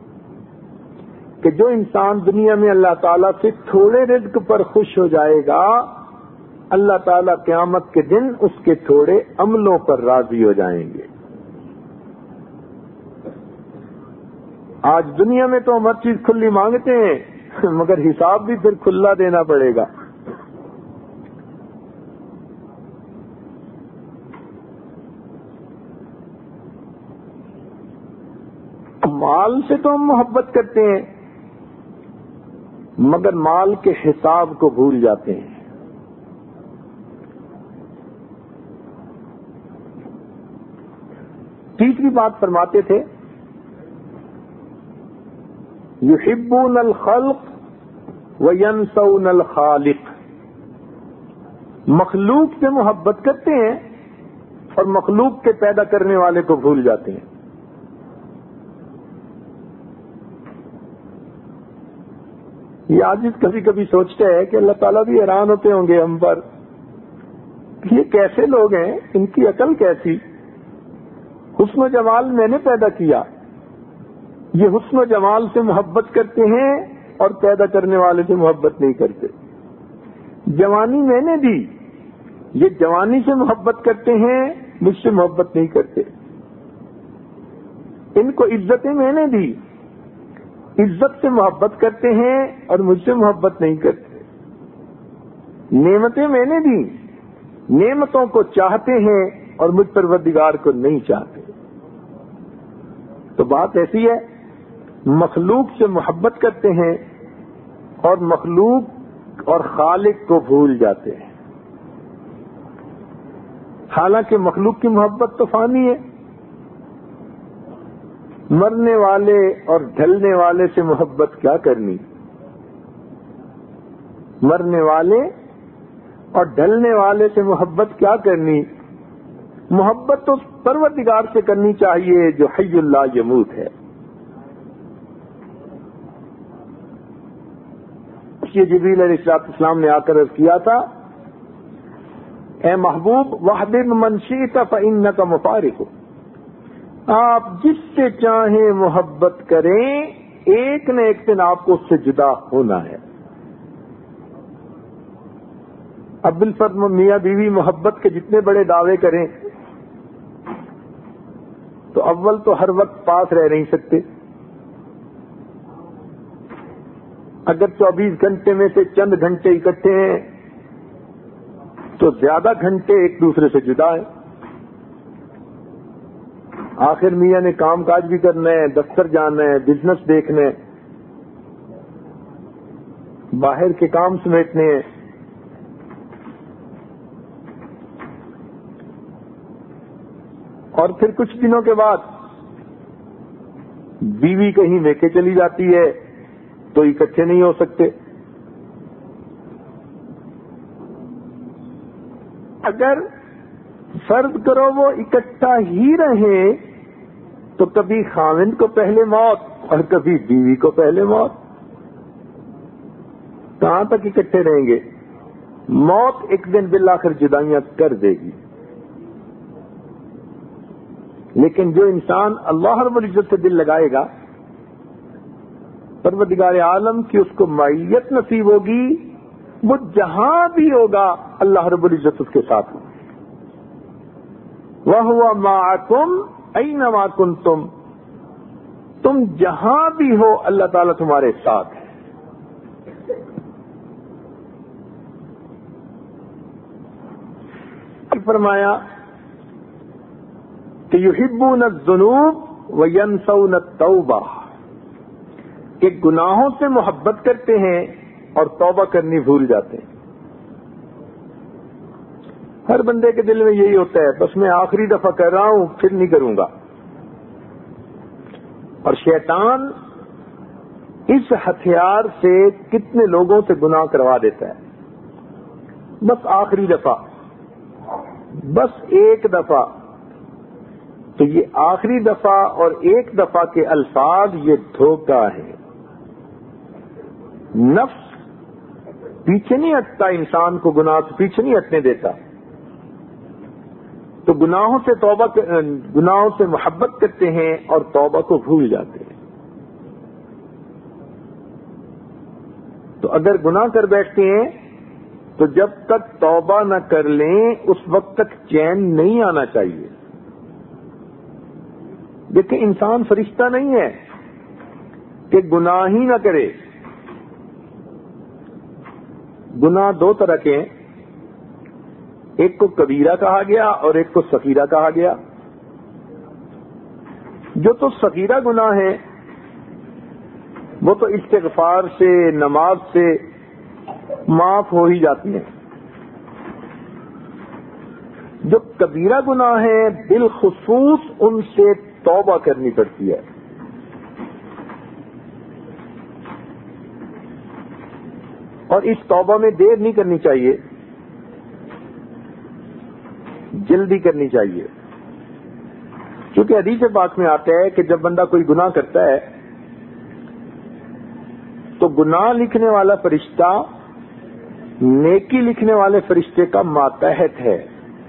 کہ جو انسان دنیا میں اللہ تعالیٰ سے تھوڑے رزق پر خوش ہو جائے گا، اللہ تعالیٰ قیامت کے دن اس کے تھوڑے عملوں پر راضی ہو جائیں گے۔ آج دنیا میں تو ہم ہر چیز کھلی مانگتے ہیں مگر حساب بھی پھر کھلا دینا پڑے گا۔ مال سے تو ہم محبت کرتے ہیں مگر مال کے حساب کو بھول جاتے ہیں۔ تیسری بات فرماتے تھے یحبون الخلق وینسون الخالق، مخلوق سے محبت کرتے ہیں اور مخلوق کے پیدا کرنے والے کو بھول جاتے ہیں۔ یہ عاجز کبھی کبھی سوچتا ہے کہ اللہ تعالیٰ بھی حیران ہوتے ہوں گے ہم پر، یہ کیسے لوگ ہیں، ان کی عقل کیسی، حسن و جمال میں نے پیدا کیا، یہ حسن و جمال سے محبت کرتے ہیں اور پیدا کرنے والے سے محبت نہیں کرتے۔ جوانی میں نے دی، یہ جوانی سے محبت کرتے ہیں، مجھ سے محبت نہیں کرتے۔ ان کو عزتیں میں نے دی، عزت سے محبت کرتے ہیں اور مجھ سے محبت نہیں کرتے۔ نعمتیں میں نے دی، نعمتوں کو چاہتے ہیں اور مجھ پروردگار کو نہیں چاہتے۔ تو بات ایسی ہے، مخلوق سے محبت کرتے ہیں اور مخلوق اور خالق کو بھول جاتے ہیں۔ حالانکہ مخلوق کی محبت تو فانی ہے، مرنے والے اور ڈھلنے والے سے محبت کیا کرنی، مرنے والے اور ڈھلنے والے سے محبت کیا کرنی، محبت تو پروردگار سے کرنی چاہیے جو حی اللہ یموت ہے۔ یہ جبریل علیہ السلام نے آ کر عرض کیا تھا، اے محبوب وحبب من شئت فإنک مفارق، آپ جس سے چاہیں محبت کریں، ایک نہ ایک دن آپ کو اس سے جدا ہونا ہے۔ اب بالفرض میاں بیوی محبت کے جتنے بڑے دعوے کریں تو اول تو ہر وقت پاس رہ نہیں سکتے، اگر 24 گھنٹے میں سے چند گھنٹے اکٹھے ہیں تو زیادہ گھنٹے ایک دوسرے سے جدا ہیں۔ آخر میاں نے کام کاج بھی کرنا ہے، دفتر جانا ہے، بزنس دیکھنا ہے، باہر کے کام سمیٹنے ہیں، اور پھر کچھ دنوں کے بعد بیوی کہیں میکے چلی جاتی ہے تو اکٹھے نہیں ہو سکتے۔ اگر فرض کرو وہ اکٹھا ہی رہیں تو کبھی خاوند کو پہلے موت اور کبھی بیوی کو پہلے موت، کہاں تک اکٹھے رہیں گے؟ موت ایک دن بالآخر جدائیاں کر دے گی۔ لیکن جو انسان اللہ رب العزت سے دل لگائے گا، پروردگار عالم کی اس کو معیت نصیب ہوگی، وہ جہاں بھی ہوگا اللہ رب العزت اس کے ساتھ ہوگا۔ وَهُوَ مَعَكُمْ أَيْنَمَا كُنتُمْ، تم جہاں بھی ہو اللہ تعالیٰ تمہارے ساتھ ہے۔ فرمایا کہ یحبون الذنوب وینسون التوبہ، کہ گناہوں سے محبت کرتے ہیں اور توبہ کرنی بھول جاتے ہیں۔ ہر بندے کے دل میں یہی ہوتا ہے، بس میں آخری دفعہ کر رہا ہوں پھر نہیں کروں گا، اور شیطان اس ہتھیار سے کتنے لوگوں سے گناہ کروا دیتا ہے، بس آخری دفعہ، بس ایک دفعہ۔ تو یہ آخری دفعہ اور ایک دفعہ کے الفاظ یہ دھوکہ ہے۔ نفس پیچھے نہیں ہٹتا، انسان کو گناہ سے پیچھے نہیں ہٹنے دیتا، تو گناہوں سے گناہوں سے محبت کرتے ہیں اور توبہ کو بھول جاتے ہیں۔ تو اگر گناہ کر بیٹھتے ہیں تو جب تک توبہ نہ کر لیں اس وقت تک چین نہیں آنا چاہیے۔ دیکھیں انسان فرشتہ نہیں ہے کہ گناہ ہی نہ کرے۔ گناہ دو طرح کے ہیں، ایک کو کبیرہ کہا گیا اور ایک کو صغیرہ کہا گیا۔ جو تو صغیرہ گناہ ہے وہ تو استغفار سے، نماز سے معاف ہو ہی جاتی ہیں۔ جو کبیرہ گناہ ہیں بالخصوص ان سے توبہ کرنی پڑتی ہے. اور اس توبہ میں دیر نہیں کرنی چاہیے، جلدی کرنی چاہیے. کیونکہ حدیث پاک میں آتا ہے کہ جب بندہ کوئی گناہ کرتا ہے تو گناہ لکھنے والا فرشتہ نیکی لکھنے والے فرشتے کا ماتحت ہے.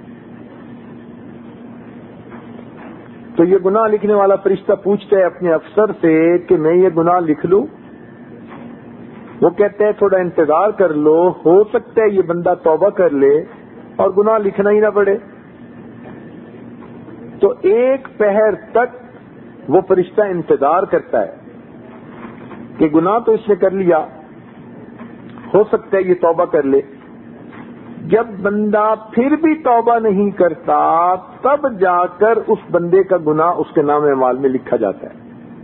تو یہ گناہ لکھنے والا فرشتہ پوچھتا ہے اپنے افسر سے کہ میں یہ گناہ لکھ لوں؟ وہ کہتے ہیں تھوڑا انتظار کر لو، ہو سکتا ہے یہ بندہ توبہ کر لے اور گناہ لکھنا ہی نہ پڑے. تو ایک پہر تک وہ فرشتہ انتظار کرتا ہے کہ گناہ تو اس نے کر لیا، ہو سکتا ہے یہ توبہ کر لے. جب بندہ پھر بھی توبہ نہیں کرتا تب جا کر اس بندے کا گناہ اس کے نام اعمال میں لکھا جاتا ہے.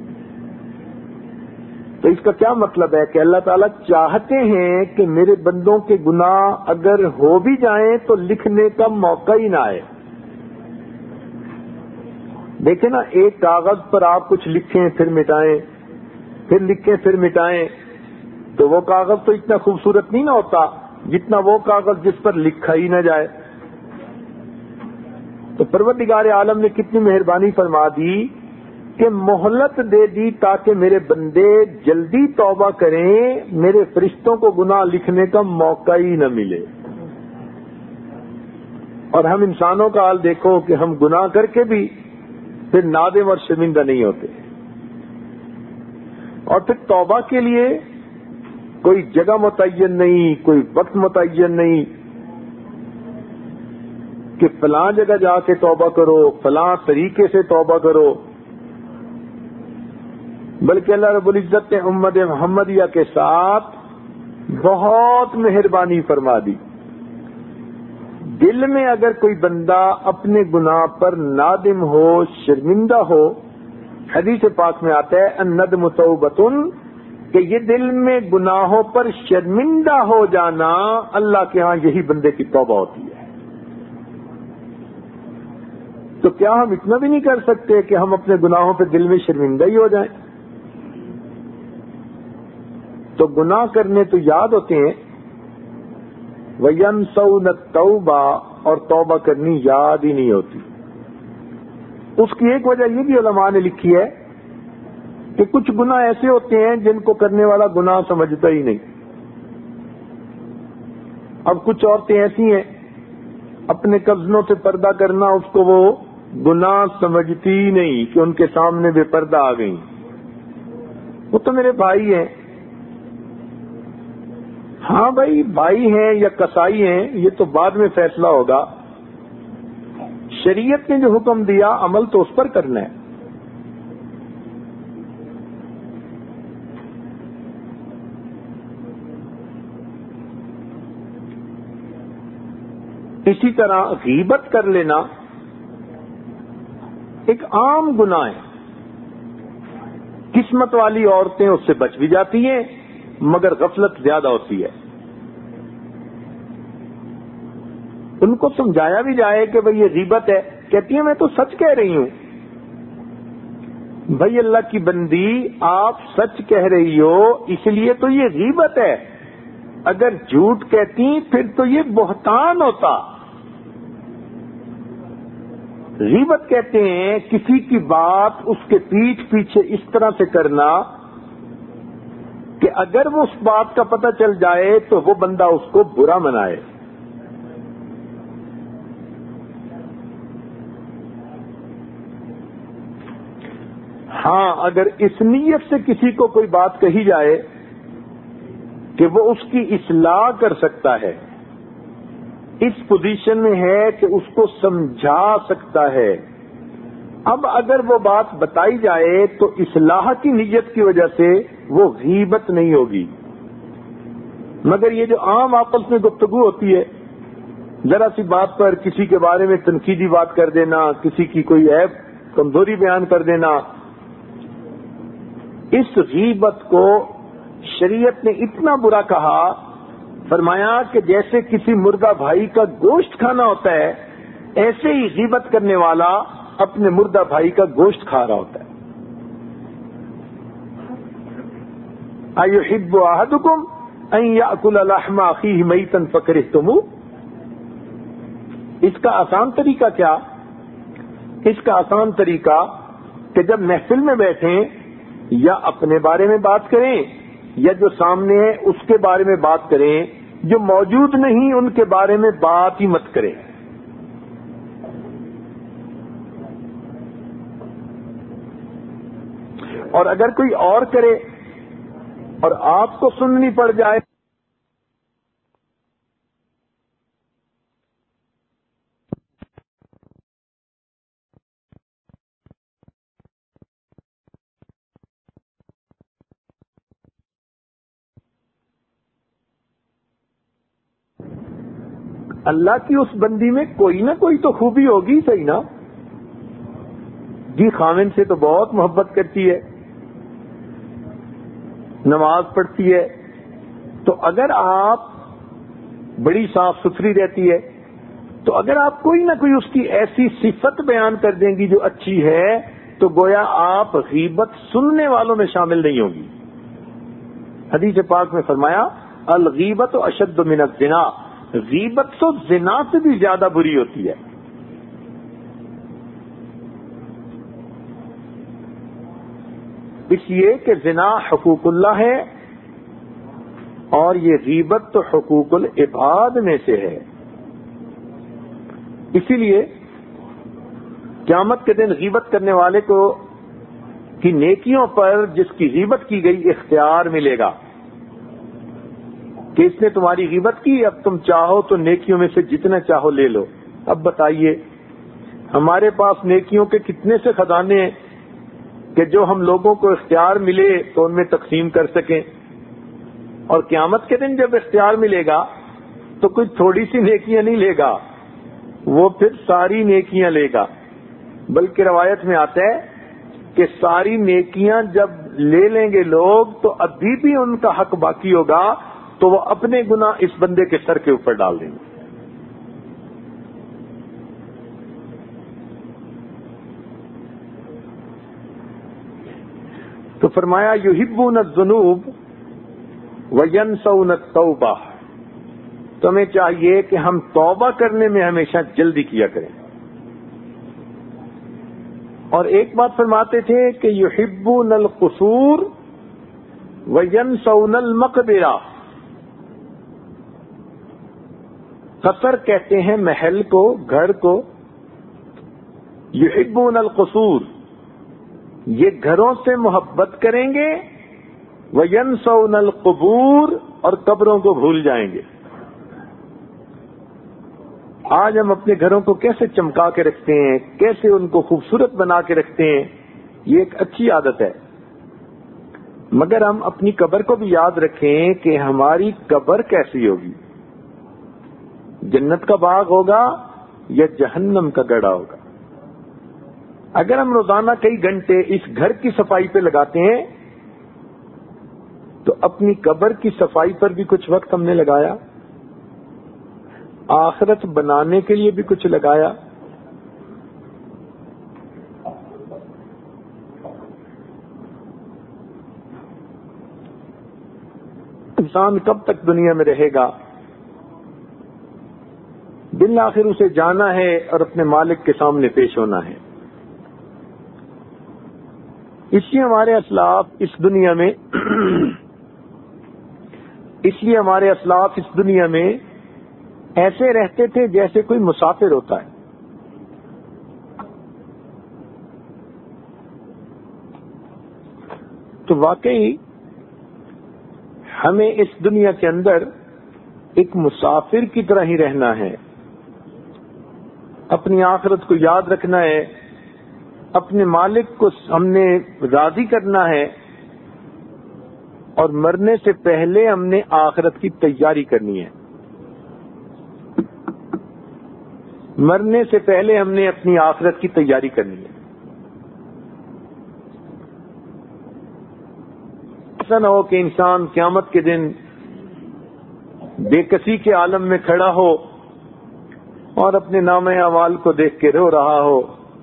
تو اس کا کیا مطلب ہے کہ اللہ تعالیٰ چاہتے ہیں کہ میرے بندوں کے گناہ اگر ہو بھی جائیں تو لکھنے کا موقع ہی نہ آئے. دیکھیں نا، ایک کاغذ پر آپ کچھ لکھیں پھر مٹائیں، پھر لکھیں پھر مٹائیں، تو وہ کاغذ تو اتنا خوبصورت نہیں نہ ہوتا جتنا وہ کاغذ جس پر لکھا ہی نہ جائے. تو پروردگار عالم نے کتنی مہربانی فرما دی کہ مہلت دے دی تاکہ میرے بندے جلدی توبہ کریں، میرے فرشتوں کو گناہ لکھنے کا موقع ہی نہ ملے. اور ہم انسانوں کا حال دیکھو کہ ہم گناہ کر کے بھی پھر نادم اور شرمندہ نہیں ہوتے. اور پھر توبہ کے لیے کوئی جگہ متعین نہیں، کوئی وقت متعین نہیں کہ فلاں جگہ جا کے توبہ کرو، فلاں طریقے سے توبہ کرو، بلکہ اللہ رب العزت نے امت محمدیہ کے ساتھ بہت مہربانی فرما دی. دل میں اگر کوئی بندہ اپنے گناہ پر نادم ہو، شرمندہ ہو، حدیث پاک میں آتا ہے الندم توبۃ، کہ یہ دل میں گناہوں پر شرمندہ ہو جانا اللہ کے ہاں یہی بندے کی توبہ ہوتی ہے. تو کیا ہم اتنا بھی نہیں کر سکتے کہ ہم اپنے گناہوں پہ دل میں شرمندہ ہی ہو جائیں؟ تو گناہ کرنے تو یاد ہوتے ہیں، وَيَنْسَوْنَ التَّوْبَةَ، اور توبہ کرنی یاد ہی نہیں ہوتی. اس کی ایک وجہ یہ بھی علماء نے لکھی ہے کہ کچھ گناہ ایسے ہوتے ہیں جن کو کرنے والا گناہ سمجھتا ہی نہیں. اب کچھ عورتیں ایسی ہیں اپنے کزنوں سے پردہ کرنا اس کو وہ گناہ سمجھتی ہی نہیں کہ ان کے سامنے بے پردہ آ گئی. وہ تو میرے بھائی ہیں. ہاں بھائی، بھائی ہیں یا کسائی ہیں یہ تو بعد میں فیصلہ ہوگا. شریعت نے جو حکم دیا عمل تو اس پر کرنا ہے. اسی طرح غیبت کر لینا ایک عام گناہ ہے. قسمت والی عورتیں اس سے بچ بھی جاتی ہیں مگر غفلت زیادہ ہوتی ہے. ان کو سمجھایا بھی جائے کہ بھئی یہ غیبت ہے، کہتی ہیں میں تو سچ کہہ رہی ہوں. بھئی اللہ کی بندی، آپ سچ کہہ رہی ہو اس لیے تو یہ غیبت ہے. اگر جھوٹ کہتی پھر تو یہ بہتان ہوتا. غیبت کہتے ہیں کسی کی بات اس کے پیٹھ پیچھے اس طرح سے کرنا کہ اگر وہ اس بات کا پتہ چل جائے تو وہ بندہ اس کو برا منائے. ہاں، اگر اس نیت سے کسی کو کوئی بات کہی جائے کہ وہ اس کی اصلاح کر سکتا ہے، اس پوزیشن میں ہے کہ اس کو سمجھا سکتا ہے، اب اگر وہ بات بتائی جائے تو اصلاح کی نیت کی وجہ سے وہ غیبت نہیں ہوگی. مگر یہ جو عام آپس میں گفتگو ہوتی ہے، ذرا سی بات پر کسی کے بارے میں تنقیدی بات کر دینا، کسی کی کوئی عیب کمزوری بیان کر دینا، اس غیبت کو شریعت نے اتنا برا کہا، فرمایا کہ جیسے کسی مردہ بھائی کا گوشت کھانا ہوتا ہے ایسے ہی غیبت کرنے والا اپنے مردہ بھائی کا گوشت کھا رہا ہوتا ہے. أَيُحِبُّ أَحَدُكُمْ أَن يَأْكُلَ لَحْمَ أَخِيهِ مَيْتًا فَكَرِهْتُمُوهُ؟ اس کا آسان طریقہ کیا؟ اس کا آسان طریقہ کہ جب محفل میں بیٹھیں یا اپنے بارے میں بات کریں یا جو سامنے ہے اس کے بارے میں بات کریں، جو موجود نہیں ان کے بارے میں بات ہی مت کریں. اور اگر کوئی اور کرے اور آپ کو سننی پڑ جائے اللہ کی اس بندی میں کوئی نہ کوئی تو خوبی ہوگی، صحیح نا؟ جی خاوند سے تو بہت محبت کرتی ہے، نماز پڑھتی ہے، تو اگر آپ بڑی صاف ستھری رہتی ہے تو اگر آپ کوئی نہ کوئی اس کی ایسی صفت بیان کر دیں گی جو اچھی ہے تو گویا آپ غیبت سننے والوں میں شامل نہیں ہوں گی. حدیث پاک میں فرمایا الغیبت اشد من الزنا، غیبت تو زنا سے بھی زیادہ بری ہوتی ہے. اس لیے کہ زنا حقوق اللہ ہے اور یہ غیبت تو حقوق العباد میں سے ہے. اسی لیے قیامت کے دن غیبت کرنے والے کو کی نیکیوں پر جس کی غیبت کی گئی اختیار ملے گا کہ اس نے تمہاری غیبت کی، اب تم چاہو تو نیکیوں میں سے جتنا چاہو لے لو. اب بتائیے ہمارے پاس نیکیوں کے کتنے سے خزانے ہیں کہ جو ہم لوگوں کو اختیار ملے تو ان میں تقسیم کر سکیں، اور قیامت کے دن جب اختیار ملے گا تو کوئی تھوڑی سی نیکیاں نہیں لے گا، وہ پھر ساری نیکیاں لے گا. بلکہ روایت میں آتا ہے کہ ساری نیکیاں جب لے لیں گے لوگ تو ابھی بھی ان کا حق باقی ہوگا تو وہ اپنے گناہ اس بندے کے سر کے اوپر ڈال دیں گے. تو فرمایا یحبون الذنوب وینسون التوبہ، تو ہمیں چاہیے کہ ہم توبہ کرنے میں ہمیشہ جلدی کیا کریں. اور ایک بات فرماتے تھے کہ یحبون القصور وینسون المقبرہ. قصر کہتے ہیں محل کو، گھر کو. یحبون القصور، یہ گھروں سے محبت کریں گے. وینسون القبور، اور قبروں کو بھول جائیں گے. آج ہم اپنے گھروں کو کیسے چمکا کے رکھتے ہیں، کیسے ان کو خوبصورت بنا کے رکھتے ہیں، یہ ایک اچھی عادت ہے. مگر ہم اپنی قبر کو بھی یاد رکھیں کہ ہماری قبر کیسی ہوگی، جنت کا باغ ہوگا یا جہنم کا گڑھا ہوگا. اگر ہم روزانہ کئی گھنٹے اس گھر کی صفائی پہ لگاتے ہیں تو اپنی قبر کی صفائی پر بھی کچھ وقت ہم نے لگایا، آخرت بنانے کے لیے بھی کچھ لگایا. انسان کب تک دنیا میں رہے گا؟ بالآخر اسے جانا ہے اور اپنے مالک کے سامنے پیش ہونا ہے. اس لیے ہمارے اسلاف اس دنیا میں ایسے رہتے تھے جیسے کوئی مسافر ہوتا ہے. تو واقعی ہمیں اس دنیا کے اندر ایک مسافر کی طرح ہی رہنا ہے. اپنی آخرت کو یاد رکھنا ہے، اپنے مالک کو ہم نے راضی کرنا ہے، اور مرنے سے پہلے ہم نے آخرت کی تیاری کرنی ہے. مرنے سے پہلے ہم نے اپنی آخرت کی تیاری کرنی ہے. ایسا نہ ہو کہ انسان قیامت کے دن بے کسی کے عالم میں کھڑا ہو اور اپنے نامہ اعمال کو دیکھ کے رو رہا ہو،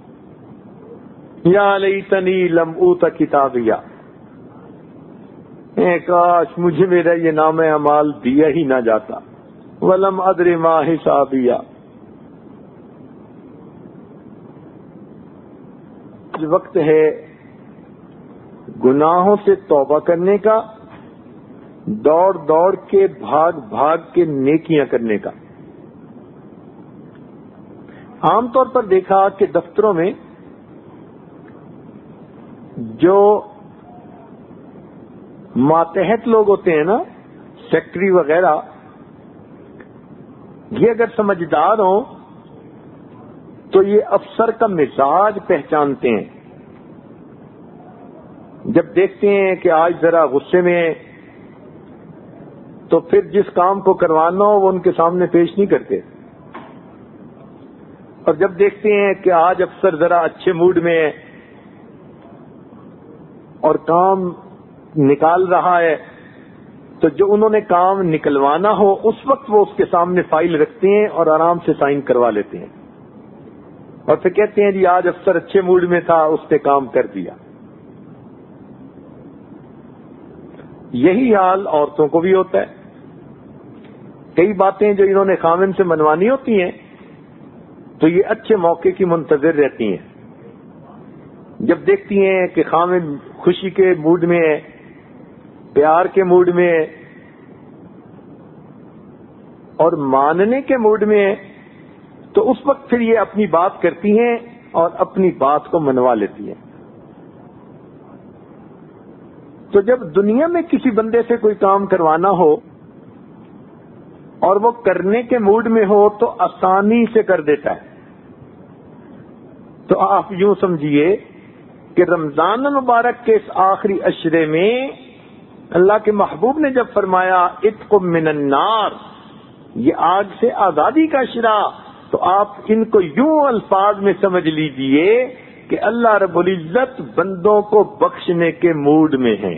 یا لیتنی لم اوت کتابیا، اے کاش مجھے میرا یہ نامہ اعمال دیا ہی نہ جاتا، ولم ادر ما حسابیا، وقت ہے گناہوں سے توبہ کرنے کا، دوڑ دوڑ کے بھاگ بھاگ کے نیکیاں کرنے کا۔ عام طور پر دیکھا کہ دفتروں میں جو ماتحت لوگ ہوتے ہیں نا، سیکٹری وغیرہ، یہ اگر سمجھدار ہوں تو یہ افسر کا مزاج پہچانتے ہیں۔ جب دیکھتے ہیں کہ آج ذرا غصے میں ہے تو پھر جس کام کو کروانا ہو وہ ان کے سامنے پیش نہیں کرتے، اور جب دیکھتے ہیں کہ آج افسر ذرا اچھے موڈ میں ہے اور کام نکال رہا ہے تو جو انہوں نے کام نکلوانا ہو اس وقت وہ اس کے سامنے فائل رکھتے ہیں اور آرام سے سائن کروا لیتے ہیں، اور پھر کہتے ہیں جی آج افسر اچھے موڈ میں تھا، اس نے کام کر دیا۔ یہی حال عورتوں کو بھی ہوتا ہے۔ کئی باتیں جو انہوں نے خاوند سے منوانی ہوتی ہیں تو یہ اچھے موقع کی منتظر رہتی ہیں۔ جب دیکھتی ہیں کہ خاوند خوشی کے موڈ میں ہے، پیار کے موڈ میں ہے اور ماننے کے موڈ میں ہے، تو اس وقت پھر یہ اپنی بات کرتی ہیں اور اپنی بات کو منوا لیتی ہیں۔ تو جب دنیا میں کسی بندے سے کوئی کام کروانا ہو اور وہ کرنے کے موڈ میں ہو تو آسانی سے کر دیتا ہے۔ تو آپ یوں سمجھیے کہ رمضان المبارک کے اس آخری عشرے میں اللہ کے محبوب نے جب فرمایا اتق من النار، یہ آگ سے آزادی کا عشرہ، تو آپ ان کو یوں الفاظ میں سمجھ لیجئے کہ اللہ رب العزت بندوں کو بخشنے کے موڈ میں ہیں،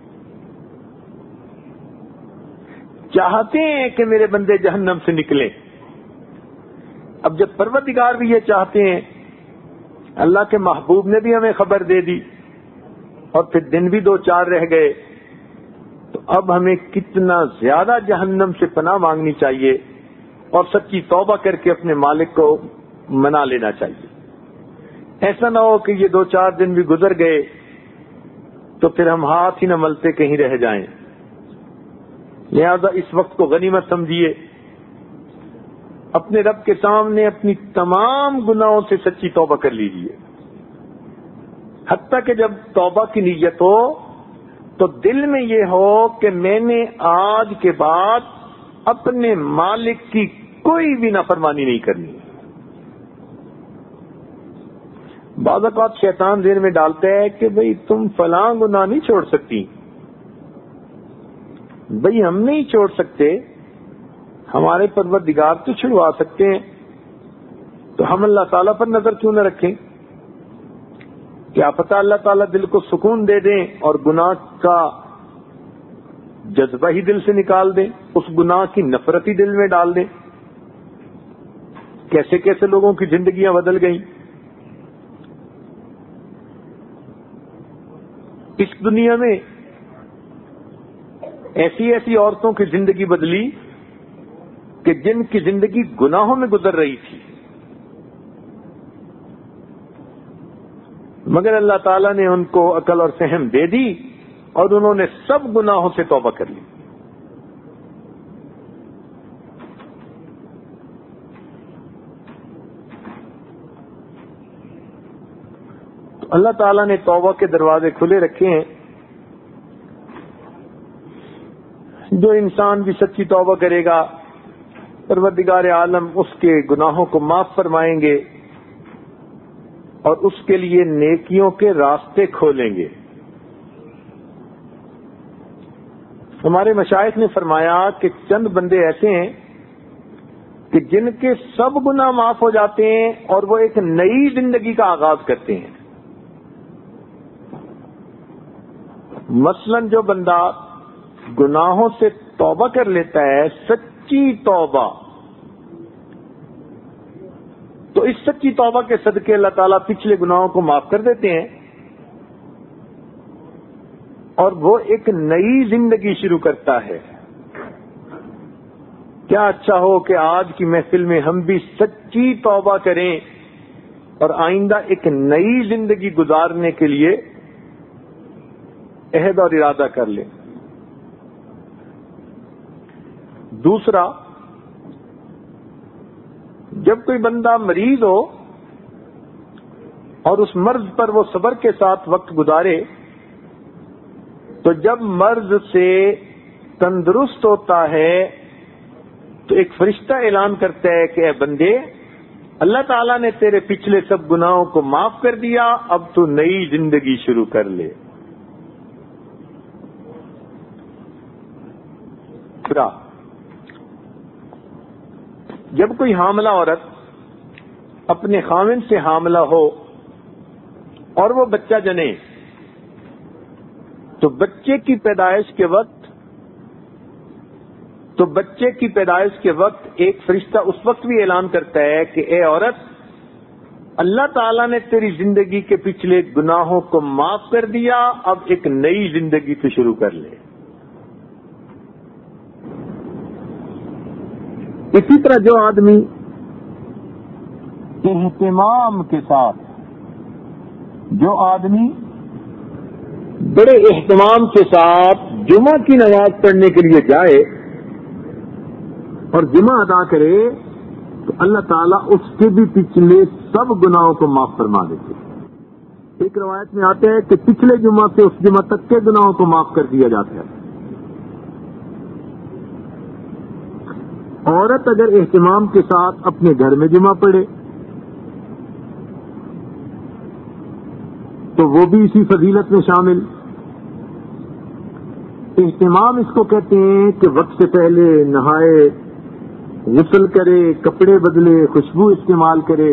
چاہتے ہیں کہ میرے بندے جہنم سے نکلیں۔ اب جب پروردگار بھی یہ چاہتے ہیں، اللہ کے محبوب نے بھی ہمیں خبر دے دی اور پھر دن بھی 2-4 رہ گئے، تو اب ہمیں کتنا زیادہ جہنم سے پناہ مانگنی چاہیے اور سچی توبہ کر کے اپنے مالک کو منا لینا چاہیے۔ ایسا نہ ہو کہ یہ 2-4 دن بھی گزر گئے تو پھر ہم ہاتھ ہی نہ ملتے کہیں رہ جائیں۔ لہذا اس وقت کو غنیمت سمجھیے، اپنے رب کے سامنے اپنی تمام گناہوں سے سچی توبہ کر لیجیے، حتیٰ کہ جب توبہ کی نیت ہو تو دل میں یہ ہو کہ میں نے آج کے بعد اپنے مالک کی کوئی بھی نافرمانی نہیں کرنی۔ بعض اوقات شیطان ذہن میں ڈالتا ہے کہ بھئی تم فلاں گناہ نہیں چھوڑ سکتی، بھئی ہم نہیں چھوڑ سکتے، ہمارے پروردگار تو چھڑوا سکتے ہیں، تو ہم اللہ تعالیٰ پر نظر کیوں نہ رکھیں؟ کیا پتہ اللہ تعالیٰ دل کو سکون دے دیں اور گناہ کا جذبہ ہی دل سے نکال دیں، اس گناہ کی نفرت ہی دل میں ڈال دیں۔ کیسے کیسے لوگوں کی زندگیاں بدل گئیں۔ اس دنیا میں ایسی ایسی عورتوں کی زندگی بدلی کہ جن کی زندگی گناہوں میں گزر رہی تھی، مگر اللہ تعالیٰ نے ان کو عقل اور فہم دے دی اور انہوں نے سب گناہوں سے توبہ کر لی۔ تو اللہ تعالیٰ نے توبہ کے دروازے کھلے رکھے ہیں۔ جو انسان بھی سچی توبہ کرے گا پروردگار عالم اس کے گناہوں کو معاف فرمائیں گے اور اس کے لیے نیکیوں کے راستے کھولیں گے۔ ہمارے مشائخ نے فرمایا کہ چند بندے ایسے ہیں کہ جن کے سب گناہ معاف ہو جاتے ہیں اور وہ ایک نئی زندگی کا آغاز کرتے ہیں۔ مثلاً جو بندہ گناہوں سے توبہ کر لیتا ہے، سچی توبہ، تو اس سچی توبہ کے صدقے اللہ تعالیٰ پچھلے گناہوں کو معاف کر دیتے ہیں اور وہ ایک نئی زندگی شروع کرتا ہے. کیا اچھا ہو کہ آج کی محفل میں ہم بھی سچی توبہ کریں اور آئندہ ایک نئی زندگی گزارنے کے لیے عہد اور ارادہ کر لیں. دوسرا، جب کوئی بندہ مریض ہو اور اس مرض پر وہ صبر کے ساتھ وقت گزارے تو جب مرض سے تندرست ہوتا ہے تو ایک فرشتہ اعلان کرتا ہے کہ اے بندے، اللہ تعالیٰ نے تیرے پچھلے سب گناہوں کو معاف کر دیا، اب تو نئی زندگی شروع کر لے. جب کوئی حاملہ عورت اپنے خاوند سے حاملہ ہو اور وہ بچہ جنے تو بچے کی پیدائش کے وقت ایک فرشتہ اس وقت بھی اعلان کرتا ہے کہ اے عورت، اللہ تعالیٰ نے تیری زندگی کے پچھلے گناہوں کو معاف کر دیا، اب ایک نئی زندگی تو شروع کر لے. اسی طرح جو آدمی بڑے اہتمام کے ساتھ جمعہ کی نماز پڑھنے کے لیے جائے اور جمعہ ادا کرے تو اللہ تعالیٰ اس کے بھی پچھلے سب گناہوں کو معاف فرما دیتے. ایک روایت میں آتا ہے کہ پچھلے جمعہ سے اس جمعہ تک کے گناہوں کو معاف کر دیا جاتا ہے. عورت اگر اہتمام کے ساتھ اپنے گھر میں جمعہ پڑھے تو وہ بھی اسی فضیلت میں شامل. اہتمام اس کو کہتے ہیں کہ وقت سے پہلے نہائے، غسل کرے، کپڑے بدلے، خوشبو استعمال کرے،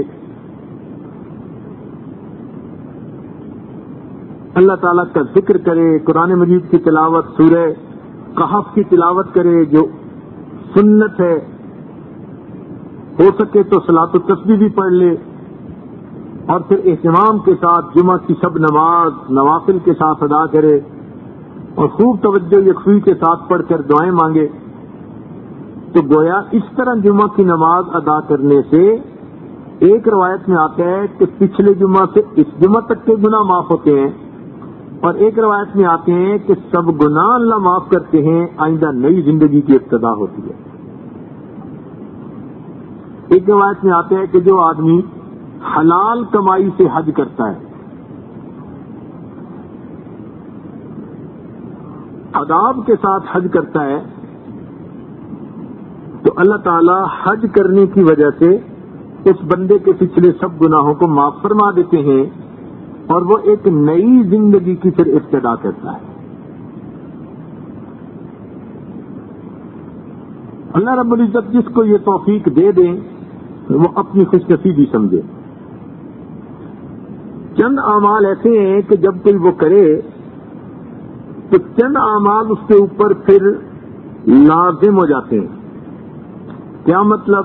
اللہ تعالیٰ کا ذکر کرے، قرآن مجید کی تلاوت، سورہ کہف کی تلاوت کرے جو سنت ہے، ہو سکے تو صلاۃ التسبیح بھی پڑھ لے، اور پھر اہتمام کے ساتھ جمعہ کی سب نماز نوافل کے ساتھ ادا کرے اور خوب توجہ یکسوئی کے ساتھ پڑھ کر دعائیں مانگے. تو گویا اس طرح جمعہ کی نماز ادا کرنے سے ایک روایت میں آتا ہے کہ پچھلے جمعہ سے اس جمعہ تک کے گناہ معاف ہوتے ہیں، اور ایک روایت میں آتے ہیں کہ سب گناہ اللہ معاف کرتے ہیں، آئندہ نئی زندگی کی ابتدا ہوتی ہے. ایک روایت میں آتا ہے کہ جو آدمی حلال کمائی سے حج کرتا ہے، آداب کے ساتھ حج کرتا ہے، تو اللہ تعالی حج کرنے کی وجہ سے اس بندے کے پچھلے سب گناہوں کو معاف فرما دیتے ہیں اور وہ ایک نئی زندگی کی پھر ابتدا کرتا ہے. اللہ رب العزت جس کو یہ توفیق دے دیں وہ اپنی خوش نصیبی سمجھے. چند اعمال ایسے ہیں کہ جب کوئی وہ کرے تو چند اعمال اس کے اوپر پھر لازم ہو جاتے ہیں. کیا مطلب؟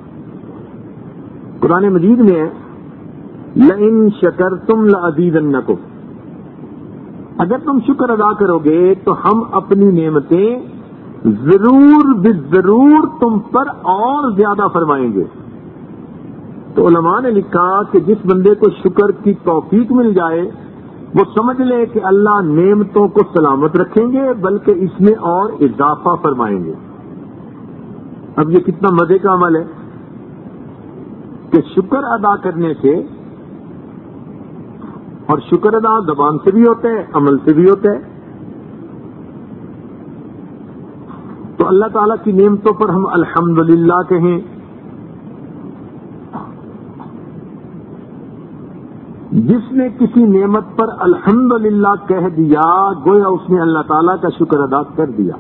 قرآن مجید میں ہے لئن شکرتم لازیدنکم، اگر تم شکر ادا کرو گے تو ہم اپنی نعمتیں ضرور بالضرور تم پر اور زیادہ فرمائیں گے. تو علماء نے لکھا کہ جس بندے کو شکر کی توفیق مل جائے وہ سمجھ لے کہ اللہ نعمتوں کو سلامت رکھیں گے بلکہ اس میں اور اضافہ فرمائیں گے. اب یہ کتنا مزے کا عمل ہے کہ شکر ادا کرنے سے، اور شکر ادا زبان سے بھی ہوتا ہے عمل سے بھی ہوتا ہے، تو اللہ تعالیٰ کی نعمتوں پر ہم الحمدللہ کہیں. جس نے کسی نعمت پر الحمدللہ کہہ دیا گویا اس نے اللہ تعالیٰ کا شکر ادا کر دیا.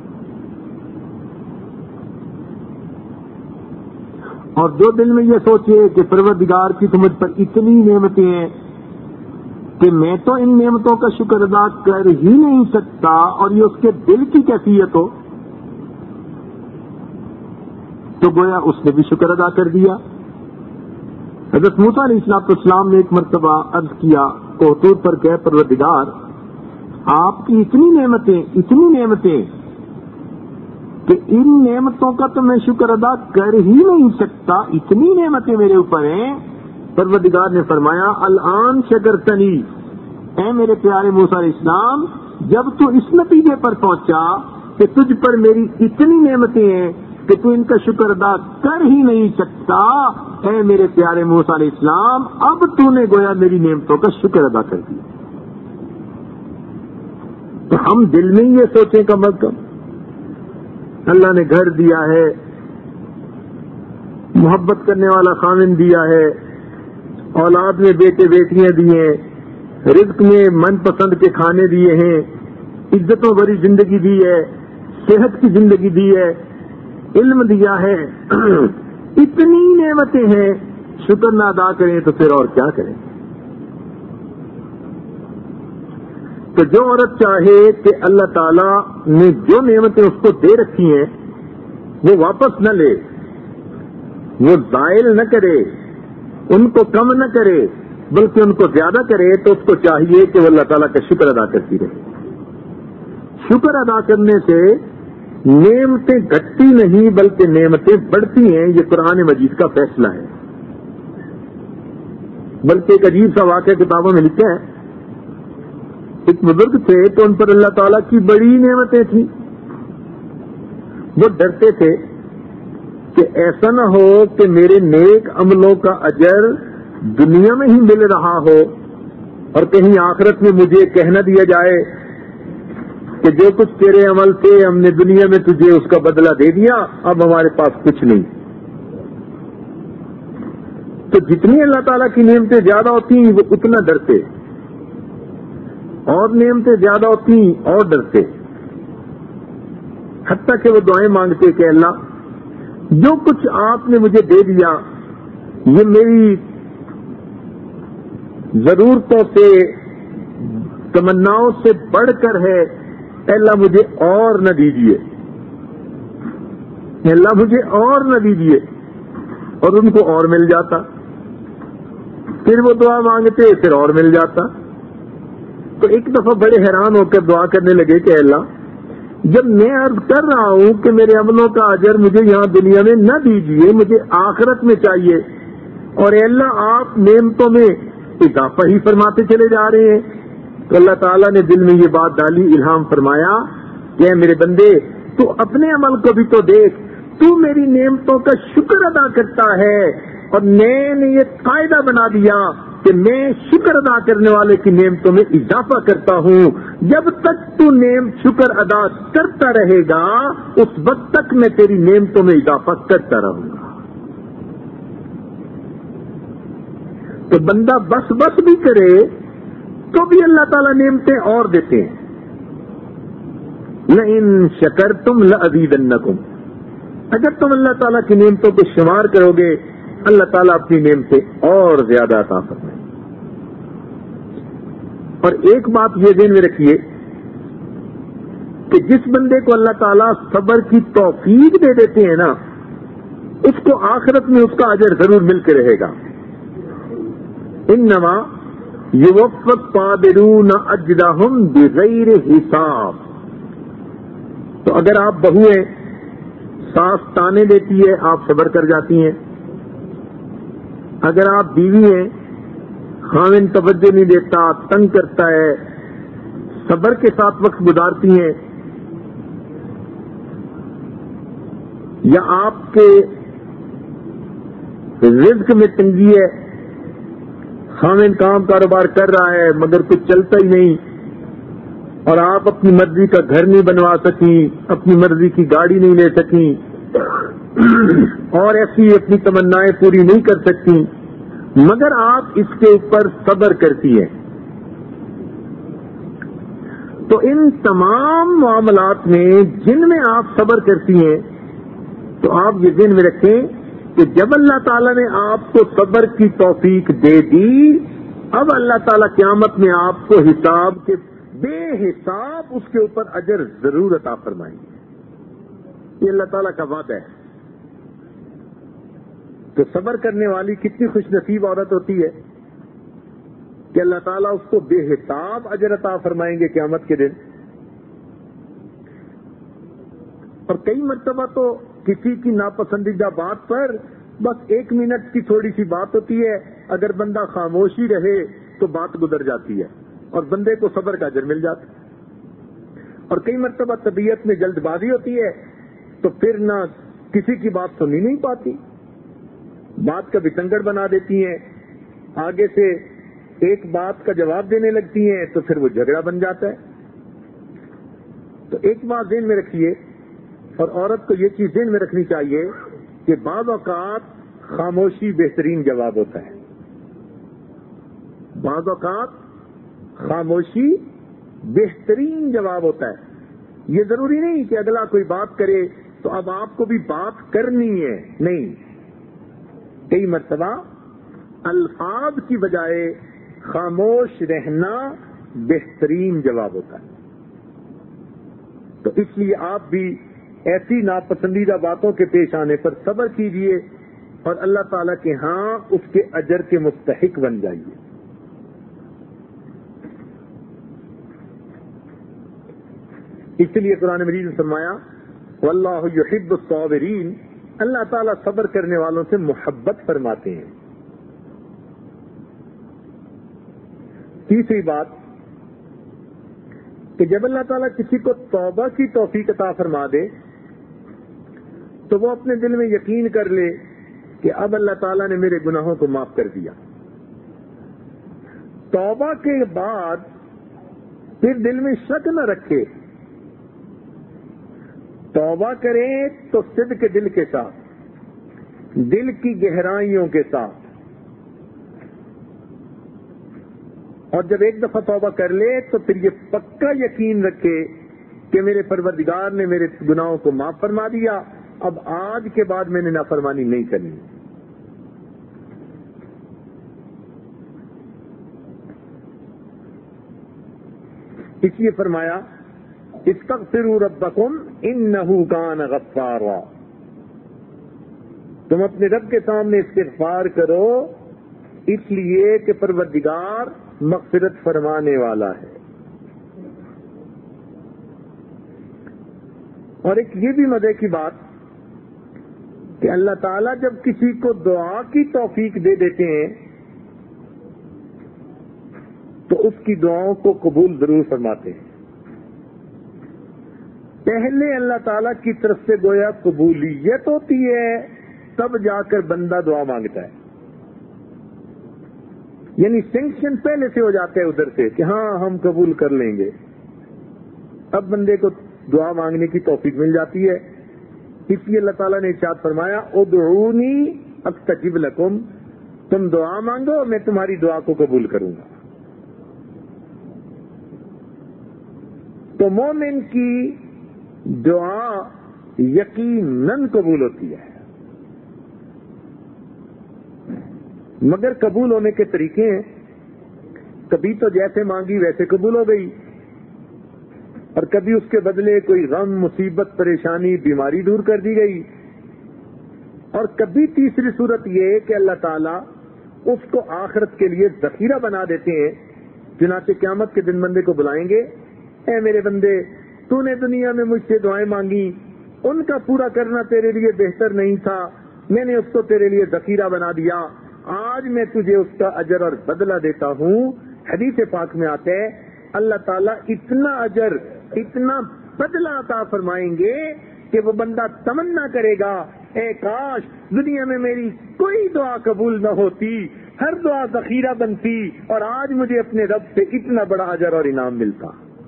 اور جو دل میں یہ سوچے کہ پروردگار کی تمجھ پر اتنی نعمتیں ہیں کہ میں تو ان نعمتوں کا شکر ادا کر ہی نہیں سکتا، اور یہ اس کے دل کی کیفیت ہو، تو گویا اس نے بھی شکر ادا کر دیا. حضرت موسیٰ علیہ السلام نے ایک مرتبہ عرض کیا تو حضور پر کہ پروردگار آپ کی اتنی نعمتیں کہ ان نعمتوں کا تو میں شکر ادا کر ہی نہیں سکتا، اتنی نعمتیں میرے اوپر ہیں۔ پروردگار نے فرمایا الآن شکرتنی، اے میرے پیارے موسیٰ علیہ السلام جب تو اس نتیجے پر پہنچا کہ تجھ پر میری اتنی نعمتیں ہیں کہ تو ان کا شکر ادا کر ہی نہیں سکتا، اے میرے پیارے موسیٰ علیہ السلام اب تو نے گویا میری نعمتوں کا شکر ادا کر دیا۔ تو ہم دل میں یہ سوچیں کم از کم اللہ نے گھر دیا ہے، محبت کرنے والا خامن دیا ہے، اولاد میں بیٹے بیٹیاں دیے، رزق میں من پسند کے کھانے دیے ہیں، عزتوں بھری زندگی دی ہے، صحت کی زندگی دی ہے، علم دیا ہے، اتنی نعمتیں ہیں، شکر نہ ادا کریں تو پھر اور کیا کریں؟ تو جو عورت چاہے کہ اللہ تعالیٰ نے جو نعمتیں اس کو دے رکھی ہیں وہ واپس نہ لے، وہ زائل نہ کرے، ان کو کم نہ کرے بلکہ ان کو زیادہ کرے، تو اس کو چاہیے کہ وہ اللہ تعالیٰ کا شکر ادا کرتی رہے۔ شکر ادا کرنے سے نعمتیں گھٹتی نہیں بلکہ نعمتیں بڑھتی ہیں، یہ قرآن مجید کا فیصلہ ہے۔ بلکہ ایک عجیب سا واقعہ کتابوں میں لکھا ہے، ایک بزرگ تھے تو ان پر اللہ تعالیٰ کی بڑی نعمتیں تھیں، وہ ڈرتے تھے کہ ایسا نہ ہو کہ میرے نیک عملوں کا اجر دنیا میں ہی مل رہا ہو اور کہیں آخرت میں مجھے کہنا دیا جائے کہ جو کچھ تیرے عمل سے ہم نے دنیا میں تجھے اس کا بدلہ دے دیا، اب ہمارے پاس کچھ نہیں۔ تو جتنی اللہ تعالیٰ کی نعمتیں زیادہ ہوتی وہ اتنا ڈرتے، اور نعمتیں زیادہ ہوتی اور ڈرتے، حتیٰ کہ وہ دعائیں مانگتے کہ اللہ جو کچھ آپ نے مجھے دے دیا یہ میری ضرورتوں سے تمناؤں سے بڑھ کر ہے، اللہ مجھے اور نہ دیجیے، اللہ مجھے اور نہ دیجیے، اور ان کو اور مل جاتا، پھر وہ دعا مانگتے پھر اور مل جاتا۔ تو ایک دفعہ بڑے حیران ہو کر دعا کرنے لگے کہ اللہ جب میں عرض کر رہا ہوں کہ میرے عملوں کا اجر مجھے یہاں دنیا میں نہ دیجیے، مجھے آخرت میں چاہیے، اور اے اللہ آپ نعمتوں میں اضافہ ہی فرماتے چلے جا رہے ہیں، تو اللہ تعالیٰ نے دل میں یہ بات ڈالی، الہام فرمایا کہ اے میرے بندے تو اپنے عمل کو بھی تو دیکھ، تو میری نعمتوں کا شکر ادا کرتا ہے، اور میں نے یہ قاعدہ بنا دیا کہ میں شکر ادا کرنے والے کی نعمتوں میں اضافہ کرتا ہوں، جب تک تو شکر ادا کرتا رہے گا اس وقت تک میں تیری نعمتوں میں اضافہ کرتا رہوں گا۔ تو بندہ بس بھی کرے تو بھی اللہ تعالیٰ نعمتیں اور دیتے ہیں، لئن شکرتم لأزیدنکم، اگر تم اللہ تعالیٰ کی نعمتوں کو شمار کرو گے اللہ تعالیٰ اپنی نعمتیں اور زیادہ عطا فرمائے۔ اور ایک بات یہ ذہن میں رکھیے کہ جس بندے کو اللہ تعالیٰ صبر کی توفیق دے دیتے ہیں نا، اس کو آخرت میں اس کا اجر ضرور مل کے رہے گا۔ انما یوفی الصابرون اجرہم بغیر حساب۔ تو اگر آپ بہو ہیں، ساس تانے دیتی ہے آپ صبر کر جاتی ہیں، اگر آپ بیوی ہیں، خاوند توجہ نہیں دیتا، تنگ کرتا ہے، صبر کے ساتھ وقت گزارتی ہیں، یا آپ کے رزق میں تنگی ہے، خاوند کام کاروبار کر رہا ہے مگر کچھ چلتا ہی نہیں، اور آپ اپنی مرضی کا گھر نہیں بنوا سکیں، اپنی مرضی کی گاڑی نہیں لے سکیں، اور ایسی اپنی تمنائیں پوری نہیں کر سکتی، مگر آپ اس کے اوپر صبر کرتی ہیں، تو ان تمام معاملات میں جن میں آپ صبر کرتی ہیں تو آپ یہ ذہن میں رکھیں کہ جب اللہ تعالیٰ نے آپ کو صبر کی توفیق دے دی، اب اللہ تعالیٰ قیامت میں آپ کو حساب کے بے حساب اس کے اوپر اجر ضرور عطا فرمائیں گے، یہ اللہ تعالیٰ کا وعدہ ہے۔ تو تو صبر کرنے والی کتنی خوش نصیب عورت ہوتی ہے کہ اللہ تعالیٰ اس کو بے حساب اجر عطا فرمائیں گے قیامت کے دن. اور کئی مرتبہ تو کسی کی ناپسندیدہ بات پر بس 1 منٹ کی تھوڑی سی بات ہوتی ہے، اگر بندہ خاموشی رہے تو بات گزر جاتی ہے اور بندے کو صبر کا اجر مل جاتا ہے. اور کئی مرتبہ طبیعت میں جلد بازی ہوتی ہے تو پھر نہ کسی کی بات سنی نہیں پاتی، بات کا بتنگڑ بنا دیتی ہیں، آگے سے ایک بات کا جواب دینے لگتی ہیں تو پھر وہ جھگڑا بن جاتا ہے. تو ایک بات ذہن میں رکھیے، اور عورت کو یہ چیز ذہن میں رکھنی چاہیے کہ بعض اوقات خاموشی بہترین جواب ہوتا ہے. بعض اوقات خاموشی بہترین جواب ہوتا ہے. یہ ضروری نہیں کہ اگلا کوئی بات کرے تو اب آپ کو بھی بات کرنی ہے، نہیں. کئی مرتبہ الفاظ کی بجائے خاموش رہنا بہترین جواب ہوتا ہے. تو اس لیے آپ بھی ایسی ناپسندیدہ باتوں کے پیش آنے پر صبر کیجئے اور اللہ تعالیٰ کے ہاں اس کے اجر کے مستحق بن جائیے. اس لیے قرآن مجید نے فرمایا واللہ یحب الصابرین، اللہ تعالیٰ صبر کرنے والوں سے محبت فرماتے ہیں. تیسری بات کہ جب اللہ تعالیٰ کسی کو توبہ کی توفیق عطا فرما دے تو وہ اپنے دل میں یقین کر لے کہ اب اللہ تعالیٰ نے میرے گناہوں کو معاف کر دیا. توبہ کے بعد پھر دل میں شک نہ رکھے، توبہ کریں تو صدق دل کے ساتھ، دل کی گہرائیوں کے ساتھ، اور جب ایک دفعہ توبہ کر لے تو پھر یہ پکا یقین رکھے کہ میرے پروردگار نے میرے گناہوں کو معاف فرما دیا، اب آج کے بعد میں نے نافرمانی نہیں کرنی. اس لیے فرمایا استغفروا ربکم انہ کان غفارا، تم اپنے رب کے سامنے استغفار کرو اس لیے کہ پروردگار مغفرت فرمانے والا ہے. اور ایک یہ بھی مزے کی بات کہ اللہ تعالیٰ جب کسی کو دعا کی توفیق دے دیتے ہیں تو اس کی دعاؤں کو قبول ضرور فرماتے ہیں. پہلے اللہ تعالیٰ کی طرف سے گویا قبولیت ہوتی ہے، تب جا کر بندہ دعا مانگتا ہے. یعنی سینکشن پہلے سے ہو جاتا ہے ادھر سے کہ ہاں ہم قبول کر لیں گے، اب بندے کو دعا مانگنے کی توفیق مل جاتی ہے. اس لیے اللہ تعالیٰ نے ارشاد فرمایا ادعونی استجب لکم، تم دعا مانگو میں تمہاری دعا کو قبول کروں گا. تو مومن کی دعا یقیناً قبول ہوتی ہے، مگر قبول ہونے کے طریقے ہیں. کبھی تو جیسے مانگی ویسے قبول ہو گئی، اور کبھی اس کے بدلے کوئی غم، مصیبت، پریشانی، بیماری دور کر دی گئی، اور کبھی تیسری صورت یہ کہ اللہ تعالیٰ اس کو آخرت کے لیے ذخیرہ بنا دیتے ہیں. چنانچہ قیامت کے دن بندے کو بلائیں گے، اے میرے بندے تو نے دنیا میں مجھ سے دعائیں مانگی، ان کا پورا کرنا تیرے لیے بہتر نہیں تھا، میں نے اس کو تیرے لیے ذخیرہ بنا دیا، آج میں تجھے اس کا اجر اور بدلہ دیتا ہوں. حدیث پاک میں آتا ہے اللہ تعالیٰ اتنا اجر، اتنا بدلہ عطا فرمائیں گے کہ وہ بندہ تمنا کرے گا اے کاش دنیا میں میری کوئی دعا قبول نہ ہوتی، ہر دعا ذخیرہ بنتی، اور آج مجھے اپنے رب سے اتنا بڑا اجر اور انعام ملتا.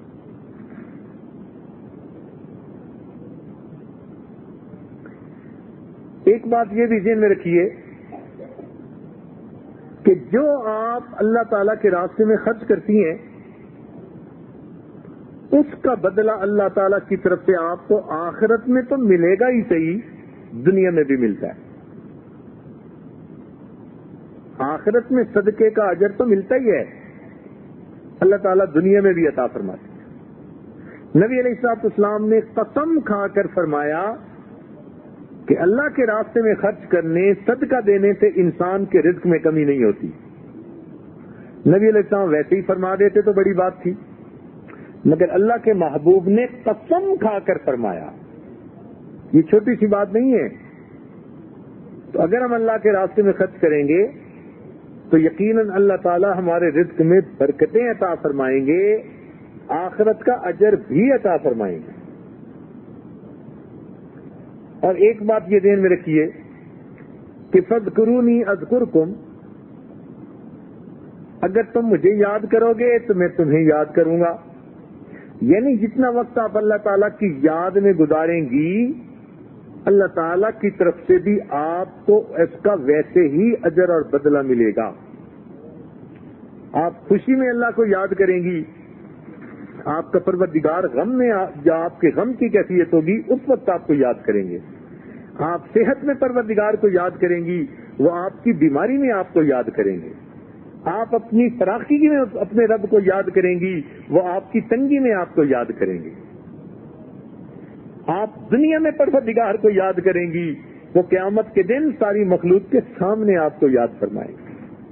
ایک بات یہ بھی ذہن میں رکھیے کہ جو آپ اللہ تعالیٰ کے راستے میں خرچ کرتی ہیں اس کا بدلہ اللہ تعالیٰ کی طرف سے آپ کو آخرت میں تو ملے گا ہی صحیح، دنیا میں بھی ملتا ہے. آخرت میں صدقے کا اجر تو ملتا ہی ہے، اللہ تعالیٰ دنیا میں بھی عطا فرماتے ہیں. نبی علیہ الصلوۃ والسلام نے قسم کھا کر فرمایا کہ اللہ کے راستے میں خرچ کرنے، صدقہ دینے سے انسان کے رزق میں کمی نہیں ہوتی. نبی علیہ السلام ویسے ہی فرما دیتے تو بڑی بات تھی، مگر اللہ کے محبوب نے قسم کھا کر فرمایا. یہ چھوٹی سی بات نہیں ہے. تو اگر ہم اللہ کے راستے میں خرچ کریں گے تو یقیناً اللہ تعالی ہمارے رزق میں برکتیں عطا فرمائیں گے، آخرت کا اجر بھی عطا فرمائیں گے. اور ایک بات یہ ذہن میں رکھیے کہ فاذکرونی اذکرکم، اگر تم مجھے یاد کرو گے تو میں تمہیں یاد کروں گا. یعنی جتنا وقت آپ اللہ تعالیٰ کی یاد میں گزاریں گی، اللہ تعالیٰ کی طرف سے بھی آپ کو اس کا ویسے ہی اجر اور بدلہ ملے گا. آپ خوشی میں اللہ کو یاد کریں گی، آپ کا پروردگار غم میں یا آپ کے غم کی کیفیت ہوگی اس وقت آپ کو یاد کریں گے. آپ صحت میں پروردگار کو یاد کریں گی، وہ آپ کی بیماری میں آپ کو یاد کریں گے. آپ اپنی فراخی میں اپنے رب کو یاد کریں گی، وہ آپ کی تنگی میں آپ کو یاد کریں گے. آپ دنیا میں پروردگار کو یاد کریں گی، وہ قیامت کے دن ساری مخلوق کے سامنے آپ کو یاد فرمائیں گے.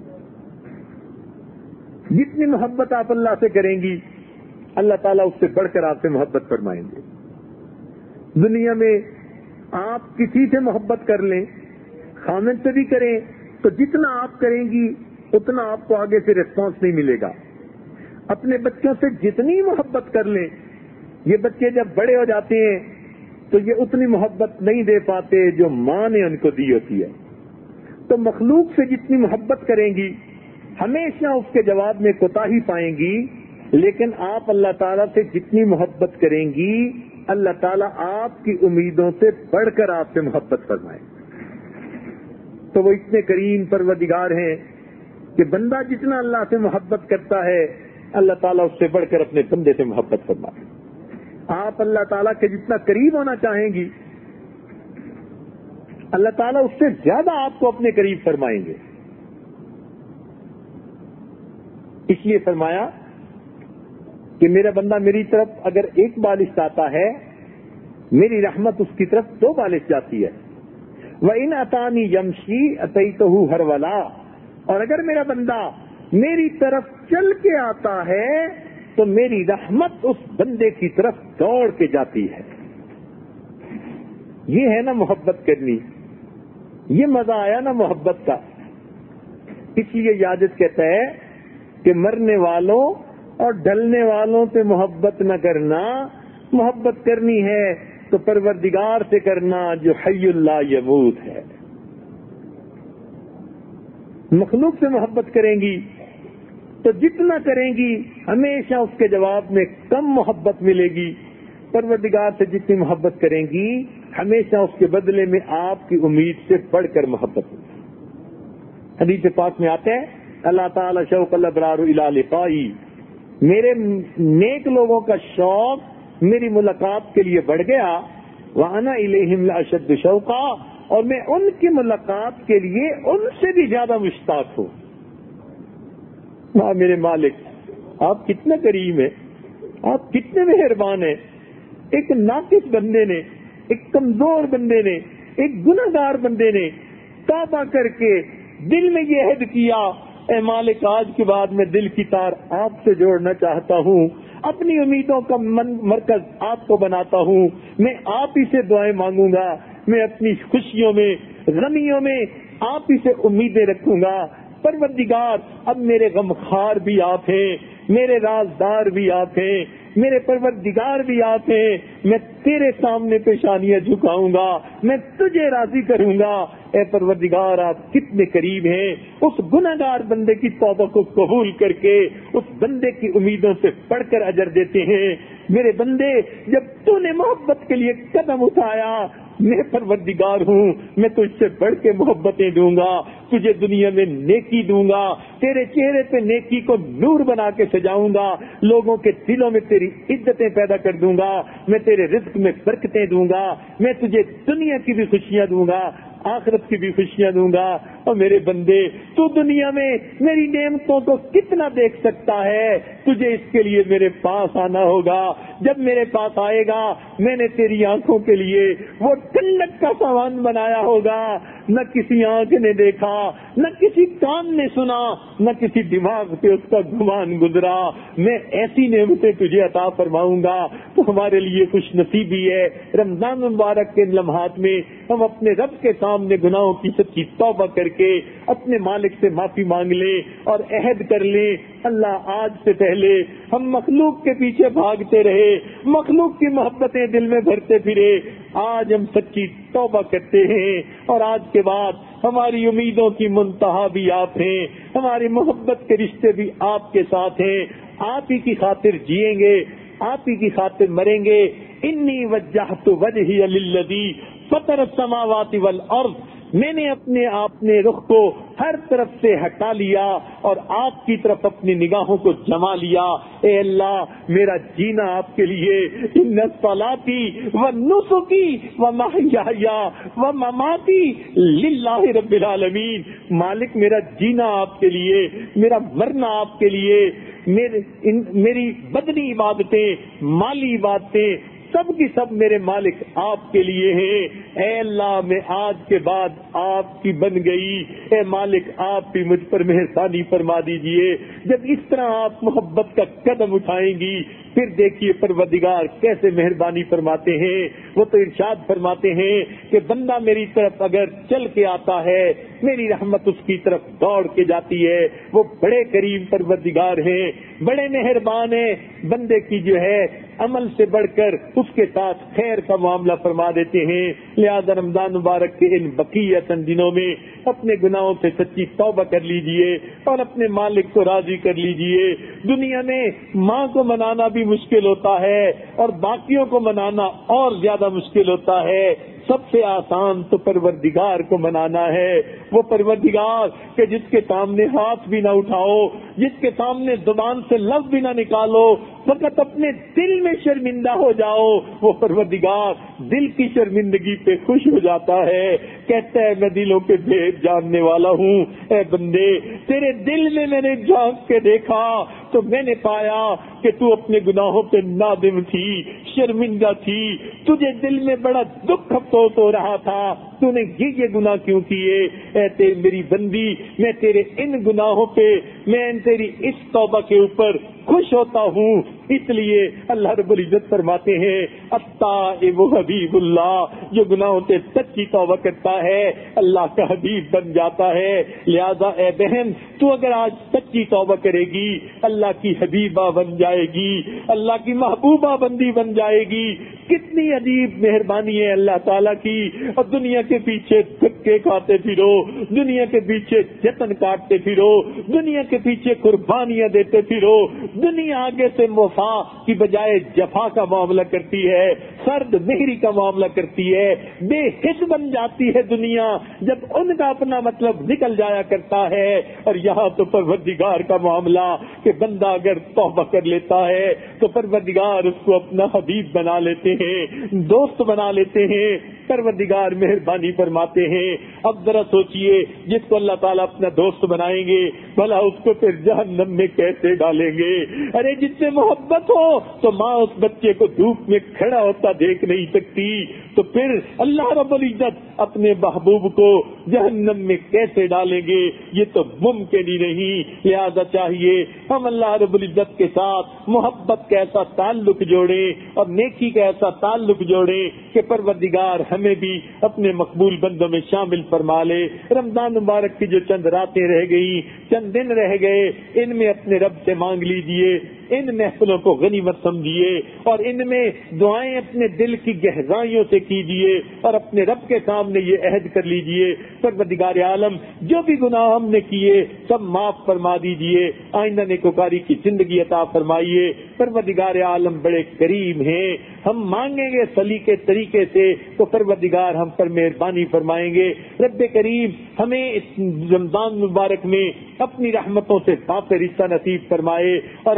جتنی محبت آپ اللہ سے کریں گی، اللہ تعالیٰ اس سے بڑھ کر آپ سے محبت فرمائیں گے. دنیا میں آپ کسی سے محبت کر لیں، خامد سے بھی کریں، تو جتنا آپ کریں گی اتنا آپ کو آگے سے ریسپانس نہیں ملے گا. اپنے بچوں سے جتنی محبت کر لیں، یہ بچے جب بڑے ہو جاتے ہیں تو یہ اتنی محبت نہیں دے پاتے جو ماں نے ان کو دی ہوتی ہے. تو مخلوق سے جتنی محبت کریں گی ہمیشہ اس کے جواب میں کوتاہی پائیں گی. لیکن آپ اللہ تعالیٰ سے جتنی محبت کریں گی، اللہ تعالیٰ آپ کی امیدوں سے بڑھ کر آپ سے محبت فرمائے. تو وہ اتنے کریم پروردگار ہیں کہ بندہ جتنا اللہ سے محبت کرتا ہے، اللہ تعالیٰ اس سے بڑھ کر اپنے بندے سے محبت فرمائے. آپ اللہ تعالیٰ کے جتنا قریب ہونا چاہیں گی، اللہ تعالیٰ اس سے زیادہ آپ کو اپنے قریب فرمائیں گے. اس لیے فرمایا کہ میرا بندہ میری طرف اگر ایک بالش آتا ہے، میری رحمت اس کی طرف 2 بالش جاتی ہے. وَإِنْ أَتَانِي يَمْشِي أَتَيْتُهُ هَرْوَلًا، اور اگر میرا بندہ میری طرف چل کے آتا ہے تو میری رحمت اس بندے کی طرف دوڑ کے جاتی ہے. یہ ہے نا محبت کرنی، یہ مزہ آیا نا محبت کا. اس لیے یاجد کہتا ہے کہ مرنے والوں اور ڈلنے والوں سے محبت نہ کرنا، محبت کرنی ہے تو پروردگار سے کرنا جو حی لا یموت ہے. مخلوق سے محبت کریں گی تو جتنا کریں گی ہمیشہ اس کے جواب میں کم محبت ملے گی. پروردگار سے جتنی محبت کریں گی ہمیشہ اس کے بدلے میں آپ کی امید سے بڑھ کر محبت ملے گی. حدیث پاک میں آتا ہے اللہ تعالی شوق الابرار الی لقائی، میرے نیک لوگوں کا شوق میری ملاقات کے لیے بڑھ گیا. وانا الیہم لاشد شوقا، اور میں ان کی ملاقات کے لیے ان سے بھی زیادہ مشتاق ہوں. میرے مالک آپ کتنے کریم ہیں، آپ کتنے مہربان ہیں. ایک ناقص بندے نے، ایک کمزور بندے نے، ایک گناہگار بندے نے توبہ کر کے دل میں یہ عہد کیا، اے مالک آج کے بعد میں دل کی تار آپ سے جوڑنا چاہتا ہوں، اپنی امیدوں کا مرکز آپ کو بناتا ہوں، میں آپ ہی سے دعائیں مانگوں گا، میں اپنی خوشیوں میں غمیوں میں آپ ہی سے امیدیں رکھوں گا. پروردگار اب میرے غمخوار بھی آپ ہیں، میرے رازدار بھی آپ ہیں، میرے پروردگار بھی آپ ہیں. میں تیرے سامنے پیشانیاں جھکاؤں گا، میں تجھے راضی کروں گا. اے پروردگار آپ کتنے قریب ہیں. اس گناہگار بندے کی توبہ کو قبول کر کے اس بندے کی امیدوں سے بڑھ کر اجر دیتے ہیں. میرے بندے جب تو نے محبت کے لیے قدم اٹھایا، میں پروردگار ہوں، میں تجھ سے بڑھ کے محبتیں دوں گا، تجھے دنیا میں نیکی دوں گا، تیرے چہرے پہ نیکی کو نور بنا کے سجاؤں گا، لوگوں کے دلوں میں تیری عزتیں پیدا کر دوں گا، میں تیرے رزق میں برکتیں دوں گا، میں تجھے دنیا کی بھی خوشیاں دوں گا. آخرت کی بھی خوشیاں دوں گا۔ اور میرے بندے تو دنیا میں میری نعمتوں کو کتنا دیکھ سکتا ہے، تجھے اس کے لیے میرے پاس آنا ہوگا۔ جب میرے پاس آئے گا میں نے تیری آنکھوں کے لیے وہ ٹھنڈک کا سامان بنایا ہوگا، نہ کسی آنکھ نے دیکھا، نہ کسی کان نے سنا، نہ کسی دماغ پہ اس کا گمان گزرا۔ میں ایسی نعمتیں تجھے عطا فرماؤں گا تو ہمارے لیے خوش نصیبی ہے۔ رمضان مبارک کے لمحات میں ہم اپنے رب کے سامنے گناہوں کی سچی توبہ کر کے اپنے مالک سے معافی مانگ لیں اور عہد کر لیں، اللہ آج سے پہلے ہم مخلوق کے پیچھے بھاگتے رہے، مخلوق کی محبتیں دل میں بھرتے پھرے، آج ہم سچی توبہ کرتے ہیں اور آج کے بعد ہماری امیدوں کی منتہا بھی آپ ہیں، ہماری محبت کے رشتے بھی آپ کے ساتھ ہیں، آپ ہی کی خاطر جئیں گے، آپ ہی کی خاطر مریں گے۔ انی وجہت وجہی للذی فطر السماوات والارض، میں نے اپنے رخ کو ہر طرف سے ہٹا لیا اور آپ کی طرف اپنی نگاہوں کو جما لیا۔ اے اللہ میرا جینا آپ کے لیے، ان صلاتی و نسکی و محیای و مماتی للہ رب العالمین، مالک میرا جینا آپ کے لیے، میرا مرنا آپ کے لیے، میری بدنی عبادتیں، مالی عبادتیں، سب کی سب میرے مالک آپ کے لیے ہیں۔ اے اللہ میں آج کے بعد آپ کی بن گئی، اے مالک آپ بھی مجھ پر مہربانی فرما دیجئے۔ جب اس طرح آپ محبت کا قدم اٹھائیں گی پھر دیکھیے پروردگار کیسے مہربانی فرماتے ہیں۔ وہ تو ارشاد فرماتے ہیں کہ بندہ میری طرف اگر چل کے آتا ہے میری رحمت اس کی طرف دوڑ کے جاتی ہے۔ وہ بڑے کریم پروردگار ہیں، بڑے مہربان ہیں، بندے کی جو ہے عمل سے بڑھ کر اس کے ساتھ خیر کا معاملہ فرما دیتے ہیں۔ لہذا رمضان مبارک کے ان بقیت دنوں میں اپنے گناہوں سے سچی توبہ کر لیجئے اور اپنے مالک کو راضی کر لیجئے۔ دنیا میں ماں کو منانا بھی مشکل ہوتا ہے اور باقیوں کو منانا اور زیادہ مشکل ہوتا ہے، سب سے آسان تو پروردگار کو منانا ہے۔ وہ پروردگار کہ جس کے سامنے ہاتھ بھی نہ اٹھاؤ، جس کے سامنے زبان سے لفظ بھی نہ نکالو، فقط اپنے دل میں شرمندہ ہو جاؤ، وہ پروردگار دل کی شرمندگی پہ خوش ہو جاتا ہے، کہتا ہے میں دلوں کے بھید جاننے والا ہوں۔ اے بندے تیرے دل میں میں نے جھانک کے دیکھا تو میں نے پایا کہ تو اپنے گناہوں پہ نادم تھی، شرمندہ تھی، تجھے دل میں بڑا دکھ افسوس ہو رہا تھا، تو نے یہ گناہ کیوں کیے؟ اے میری بندی میں تیرے ان گناہوں پہ، میں تیری اس توبہ کے اوپر خوش ہوتا ہوں۔ اس لیے اللہ رب العزت فرماتے ہیں التائب حبیب اللہ، جو گناہوں سے سچی توبہ کرتا ہے اللہ کا حبیب بن جاتا ہے۔ لہذا اے بہن تو اگر آج سچی توبہ کرے گی اللہ کی حبیبہ بن جائے گی، اللہ کی محبوبہ بندی بن جائے گی۔ کتنی عجیب مہربانی ہے اللہ تعالیٰ کی۔ اور دنیا کے پیچھے دھکے کھاتے پھرو، دنیا کے پیچھے جتن کاٹتے پھرو، دنیا کے پیچھے قربانیاں دیتے پھرو، دنیا آگے سے وفا کی بجائے جفا کا معاملہ کرتی ہے، سرد مہری کا معاملہ کرتی ہے، بے حس بن جاتی ہے دنیا جب ان کا اپنا مطلب نکل جایا کرتا ہے۔ اور یہاں تو پروردگار کا معاملہ کہ بندہ اگر توبہ کر لیتا ہے تو پروردگار اس کو اپنا حبیب بنا لیتے ہیں، دوست بنا لیتے ہیں، پروردگار مہربانی فرماتے ہیں۔ اب ذرا سوچئے جس کو اللہ تعالیٰ اپنا دوست بنائیں گے بھلا اس کو پھر جہنم میں کیسے ڈالیں گے؟ ارے جس سے محبت ہو تو ماں اس بچے کو دھوپ میں کھڑا ہوتا دیکھ نہیں سکتی، تو پھر اللہ رب العزت اپنے محبوب کو جہنم میں کیسے ڈالیں گے؟ یہ تو ممکن ہی نہیں۔ لہذا چاہیے ہم اللہ رب العزت کے ساتھ محبت کا ایسا تعلق جوڑیں اور نیکی کا ایسا تعلق جوڑیں کہ پروردگار ہمیں بھی اپنے مقبول بندوں میں شامل فرما لے۔ رمضان مبارک کی جو چند راتیں رہ گئی، چند دن رہ گئے، ان میں اپنے رب سے مانگ لیجئے، ان محفلوں کو غنیمت سمجھیے اور ان میں دعائیں اپنے دل کی گہرائیوں سے کیجئے اور اپنے رب کے سامنے یہ عہد کر لیجئے پروردگار عالم جو بھی گناہ ہم نے کیے سب معاف فرما دیجئے، آئندہ نیکوکاری کی زندگی عطا فرمائیے۔ پروردگار عالم بڑے کریم ہیں، ہم مانگیں گے سلیقے طریقے سے تو پروردگار ہم پر مہربانی فرمائیں گے۔ رب کریم ہمیں اس رمضان مبارک میں اپنی رحمتوں سے وافر حصہ نصیب فرمائے اور ہمیں اپنے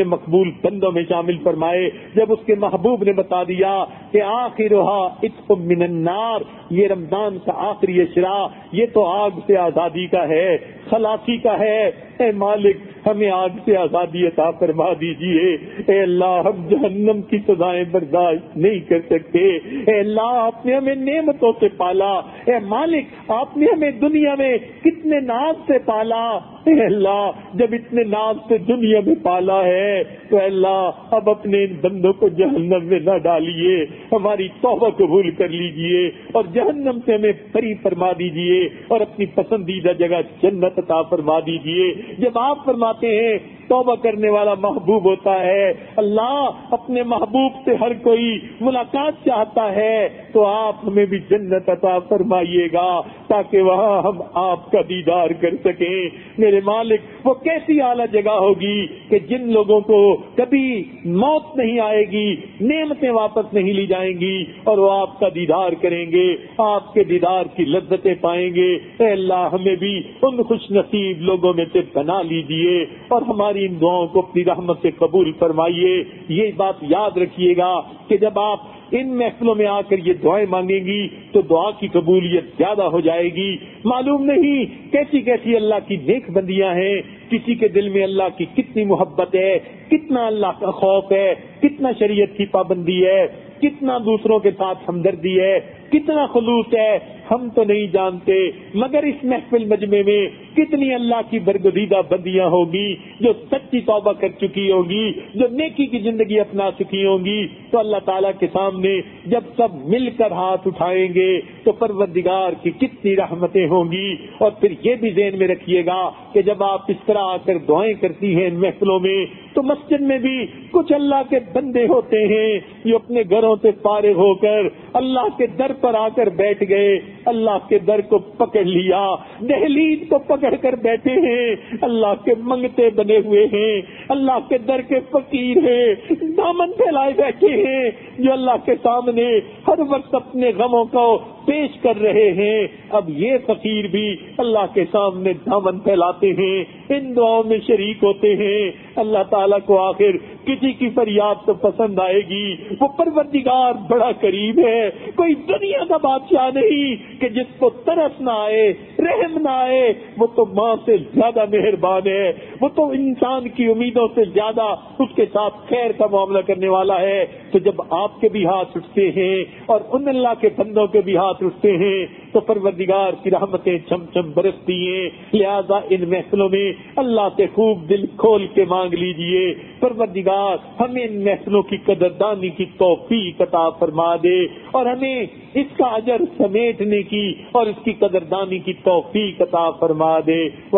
اپنے مقبول بندوں میں شامل فرمائے. جب اس کے محبوب نے بتا دیا کہ آخرھا عتق من النار، یہ رمضان کا آخری اشرا، یہ تو آگ سے آزادی کا ہے، خلاصی کا ہے. اے مالک ہمیں آگ سے آزادی عطا فرما دیجئے. اے اللہ ہم جہنم کی سزائیں برداشت نہیں کر سکتے. اے اللہ آپ نے ہمیں نعمتوں سے پالا. اے مالک آپ نے ہمیں دنیا میں کتنے ناز سے پالا. اے اللہ جب اتنے ناز سے دنیا میں پالا ہے تو اے اللہ اب اپنے ان بندوں کو جہنم میں نہ ڈالیے، ہماری توبہ قبول کر لیجئے اور جہنم سے ہمیں بری فرما دیجئے اور اپنی پسندیدہ جگہ جنت عطا فرما دیجئے. جب آپ فرماتے ہیں توبہ کرنے والا محبوب ہوتا ہے، اللہ اپنے محبوب سے ہر کوئی ملاقات چاہتا ہے، تو آپ ہمیں بھی جنت عطا فرمائیے گا تاکہ وہاں ہم آپ کا دیدار کر سکیں. میرے مالک وہ کیسی اعلیٰ جگہ ہوگی کہ جن لوگوں کو کبھی موت نہیں آئے گی، نعمتیں واپس نہیں لی جائیں گی اور وہ آپ کا دیدار کریں گے، آپ کے دیدار کی لذتیں پائیں گے. اے اللہ ہمیں بھی ان خوش نصیب لوگوں میں سے بنا لیجئے اور ہماری ان دعاؤں کو اپنی رحمت سے قبول فرمائیے. یہ بات یاد رکھیے گا کہ جب آپ ان محفلوں میں آ کر یہ دعائیں مانگیں گی تو دعا کی قبولیت زیادہ ہو جائے گی. معلوم نہیں کیسی کیسی اللہ کی نیک بندیاں ہیں، کسی کے دل میں اللہ کی کتنی محبت ہے، کتنا اللہ کا خوف ہے، کتنا شریعت کی پابندی ہے، کتنا دوسروں کے ساتھ ہمدردی ہے، کتنا خلوص ہے، ہم تو نہیں جانتے. مگر اس محفل مجمع میں کتنی اللہ کی برگزیدہ بندیاں ہوگی جو سچی توبہ کر چکی ہوگی، جو نیکی کی زندگی اپنا چکی ہوں گی. تو اللہ تعالیٰ کے سامنے جب سب مل کر ہاتھ اٹھائیں گے تو پروردگار کی کتنی رحمتیں ہوں گی. اور پھر یہ بھی ذہن میں رکھیے گا کہ جب آپ اس طرح آ کر دعائیں کرتی ہیں ان محفلوں میں تو مسجد میں بھی کچھ اللہ کے بندے ہوتے ہیں جو اپنے گھروں سے فارغ ہو کر اللہ کے در پر آ کر بیٹھ گئے، اللہ کے در کو پکڑ لیا، دہلیز کو پکڑ کر بیٹھے ہیں، اللہ کے منگتے بنے ہوئے ہیں، اللہ کے در کے فقیر ہیں، دامن پھیلائے بیٹھے ہیں جو اللہ کے سامنے ہر وقت اپنے غموں کو پیش کر رہے ہیں. اب یہ فقیر بھی اللہ کے سامنے دامن پھیلاتے ہیں، ان دعاؤں میں شریک ہوتے ہیں. اللہ تعالیٰ کو آخر کسی کی فریاد تو پسند آئے گی. وہ پروردگار بڑا قریب ہے، کوئی دنیا کا بادشاہ نہیں کہ جس کو ترس نہ آئے، رحم نہ آئے. وہ تو ماں سے زیادہ مہربان ہے، وہ تو انسان کی امیدوں سے زیادہ اس کے ساتھ خیر کا معاملہ کرنے والا ہے. تو جب آپ کے بھی ہاتھ اٹھتے ہیں اور ان اللہ کے بندوں کے بھی ہاتھ اٹھتے ہیں تو پروردگار کی رحمتیں چم چم برستی ہیں. لہذا ان محفلوں میں اللہ سے خوب دل کھول کے مانگ لیجئے پروردگار ہمیں ان محفلوں کی قدردانی کی توفیق عطا فرما دے اور ہمیں اس کا اجر سمیٹنے کی اور اس کی قدردانی کی توفیق عطا فرما دے.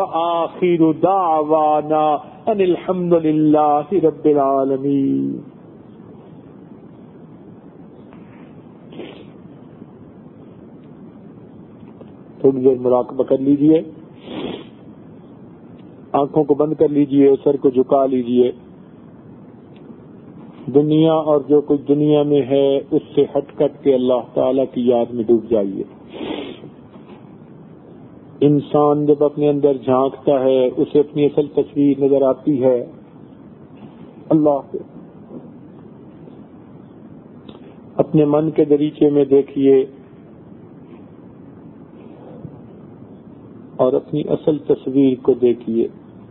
وآخر دعوانا ان الحمد للہ رب العالمین. تھوڑی دیر مراقبہ کر لیجئے، آنکھوں کو بند کر لیجئے، سر کو جھکا لیجئے. دنیا اور جو کچھ دنیا میں ہے اس سے ہٹ کٹ کے اللہ تعالی کی یاد میں ڈوب جائیے. انسان جب اپنے اندر جھانکتا ہے اسے اپنی اصل تصویر نظر آتی ہے اللہ سے. اپنے من کے دریچے میں دیکھیے اور اپنی اصل تصویر کو دیکھیے.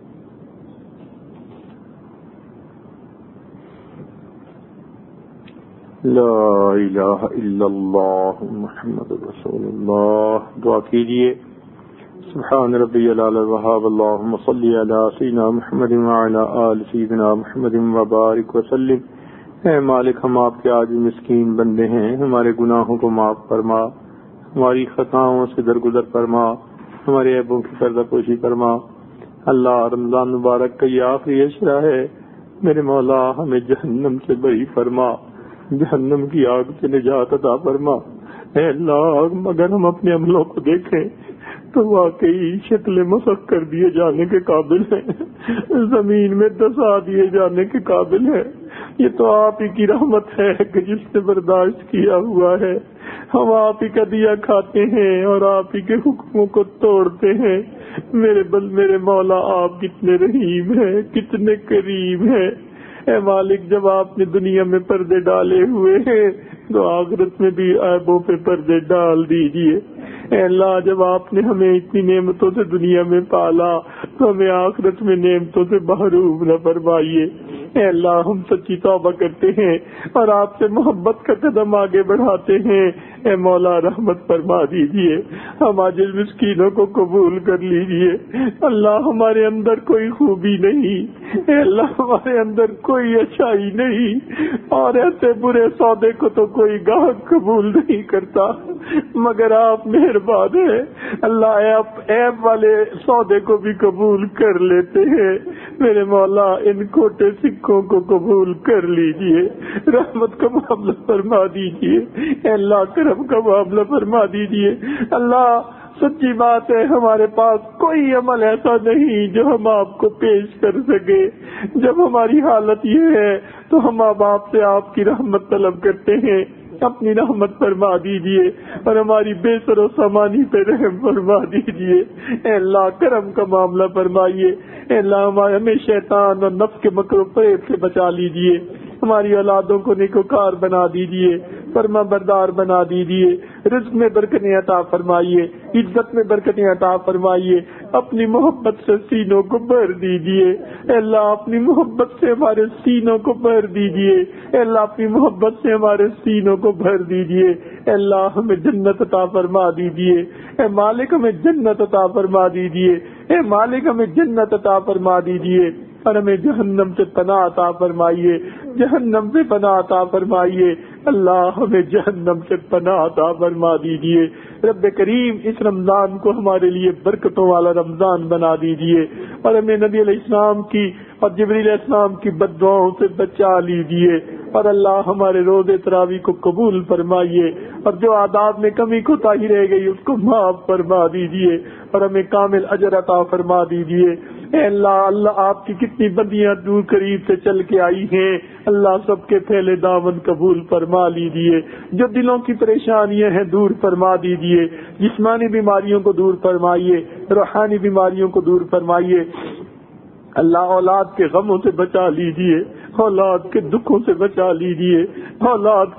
لا الہ الا اللہ محمد رسول اللہ. دعا کیجیے. سبحان ربی العلی الوہاب اللہم صلی علی سیدنا محمد وعلی آل سیدنا محمد وبارک وسلم. اے مالک ہم آپ کے عاجز مسکین بندے ہیں، ہمارے گناہوں کو معاف فرما، ہماری خطاؤں سے درگزر فرما، ہمارے عیبوں کی پردہ پوشی فرما. اللہ رمضان مبارک کا یہ آخری عشرہ ہے، میرے مولا ہمیں جہنم سے بری فرما، جہنم کی آگ سے نجات عطا فرما. اے اللہ اگر ہم اپنے عملوں کو دیکھیں تو واقعی شکل مسخ کر دیے جانے کے قابل ہیں، زمین میں دسا دیے جانے کے قابل ہیں. یہ تو آپ ہی کی رحمت ہے کہ جس نے برداشت کیا ہوا ہے. ہم آپ ہی کا دیا کھاتے ہیں اور آپ ہی کے حکموں کو توڑتے ہیں. میرے مولا آپ کتنے رحیم ہیں، کتنے کریم ہیں. اے مالک جب آپ نے دنیا میں پردے ڈالے ہوئے ہیں تو آخرت میں بھی عیبوں پہ پردے ڈال دیجیے. اے اللہ جب آپ نے ہمیں اتنی نعمتوں سے دنیا میں پالا تو ہمیں آخرت میں نعمتوں سے محروم نہ فرمائیے. اے اللہ ہم سچی توبہ کرتے ہیں اور آپ سے محبت کا قدم آگے بڑھاتے ہیں. اے مولا رحمت فرما دیجیے, ہم عاجز مسکینوں کو قبول کر لیجیے. اللہ ہمارے اندر کوئی خوبی نہیں, اے اللہ ہمارے اندر کوئی اچھائی نہیں, اور ایسے برے سودے کو تو کوئی گاہک قبول نہیں کرتا مگر آپ مہربان ہیں. اللہ آپ عیب والے سودے کو بھی قبول کر لیتے ہیں. میرے مولا ان کھوٹے سکوں کو قبول کر لیجیے, رحمت کا معاملہ فرما دیجیے. اے اللہ کرم کا معاملہ فرما دیجیے. اللہ سچی بات ہے ہمارے پاس کوئی عمل ایسا نہیں جو ہم آپ کو پیش کر سکے. جب ہماری حالت یہ ہے تو ہم اب آپ سے آپ کی رحمت طلب کرتے ہیں. اپنی رحمت فرما دیجیے اور ہماری بے سر و سامانی پہ رحم فرما دیجیے. اے اللہ کرم کا معاملہ فرمائیے. اے اللہ ہمیں شیطان اور نفس کے مکر و فریب سے بچا لیجیے. ہماری اولادوں کو نیکوکار بنا دیجیے, فرما بردار بنا دیجیے. رزق میں برکتیں عطا فرمائیے, عزت میں برکتیں عطا فرمائیے. اپنی محبت سے سینوں کو بھر دیجیے. اے اللہ اپنی محبت سے ہمارے سینوں کو بھر دیجیے. اے اللہ اپنی محبت سے ہمارے سینوں کو بھر دیجیے. اے اللہ ہمیں جنت عطا فرما دیجیے. اے مالک ہمیں جنت عطا فرما دیجیے. اے مالک ہمیں جنت عطا فرما دیجیے اور ہمیں جہنم سے پناہ عطا فرمائیے. جہنم سے پناہ عطا فرمائیے. اللہ ہمیں جہنم سے پناہ عطا فرما دیجیے. رب کریم اس رمضان کو ہمارے لیے برکتوں والا رمضان بنا دیجیے اور ہمیں نبی علیہ السلام کی اور جبریل علیہ السلام کی بد دعاؤں سے بچا لیجیے. اور اللہ ہمارے روزے تراویح کو قبول فرمائیے اور جو آداب میں کمی کوتاہی رہ گئی اس کو معاف فرما دیجیے اور ہمیں کامل اجر عطا فرما دیجیے. اے اللہ آپ کی کتنی بندیاں دور قریب سے چل کے آئی ہیں, اللہ سب کے پھیلے دامن قبول فرما لیجیے. جو دلوں کی پریشانیاں ہیں دور فرما دیجیے. جسمانی بیماریوں کو دور فرمائیے, روحانی بیماریوں کو دور فرمائیے. اللہ اولاد کے غموں سے بچا لیجیے, اولاد کے دکھوں سے بچا لیجیے, اولاد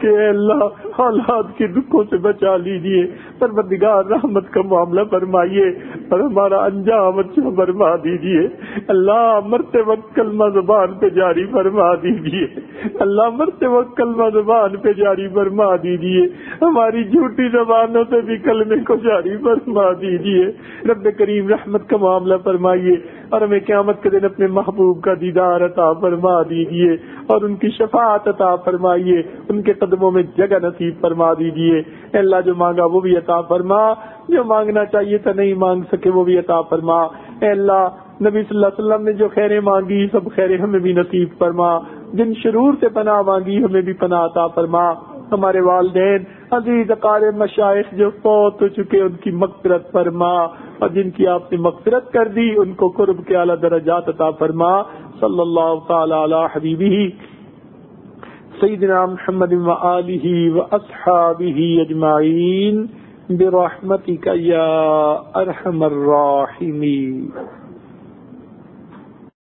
کے دکھوں سے بچا لیجیے. پروردگار رحمت کا معاملہ فرمائیے اور ہمارا انجام اچھا فرما دیجیے. اللہ مرتے وقت کلمہ زبان پہ جاری فرما دیجیے. اللہ مرتے وقت کلمہ زبان پہ جاری فرما دیجیے. ہماری جھوٹی زبانوں سے بھی کلمے کو جاری فرما دیجیے. رب کریم رحمت کا معاملہ فرمائیے اور ہمیں قیامت کے دن اپنے محبوب کا دیدار عطا فرما دیجیے اور ان کی شفاعت عطا فرمائیے. ان کے قدموں میں جگہ نصیب فرما دیجیے. اے اللہ جو مانگا وہ بھی عطا فرما, جو مانگنا چاہیے تھا نہیں مانگ سکے وہ بھی عطا فرما. اے اللہ نبی صلی اللہ علیہ وسلم نے جو خیریں مانگی سب خیریں ہمیں بھی نصیب فرما. جن شرور سے پناہ مانگی ہمیں بھی پناہ عطا فرما. ہمارے والدین عزیز اقارب مشائخ جو فوت ہو چکے ان کی مغفرت فرما اور جن کی آپ نے مغفرت کر دی ان کو قرب کے اعلیٰ درجات عطا فرما. صلی اللہ تعالی علی حبیبہ سیدنا محمد وآلہ واصحابہ اجمعین برحمتک یا ارحم الراحمین.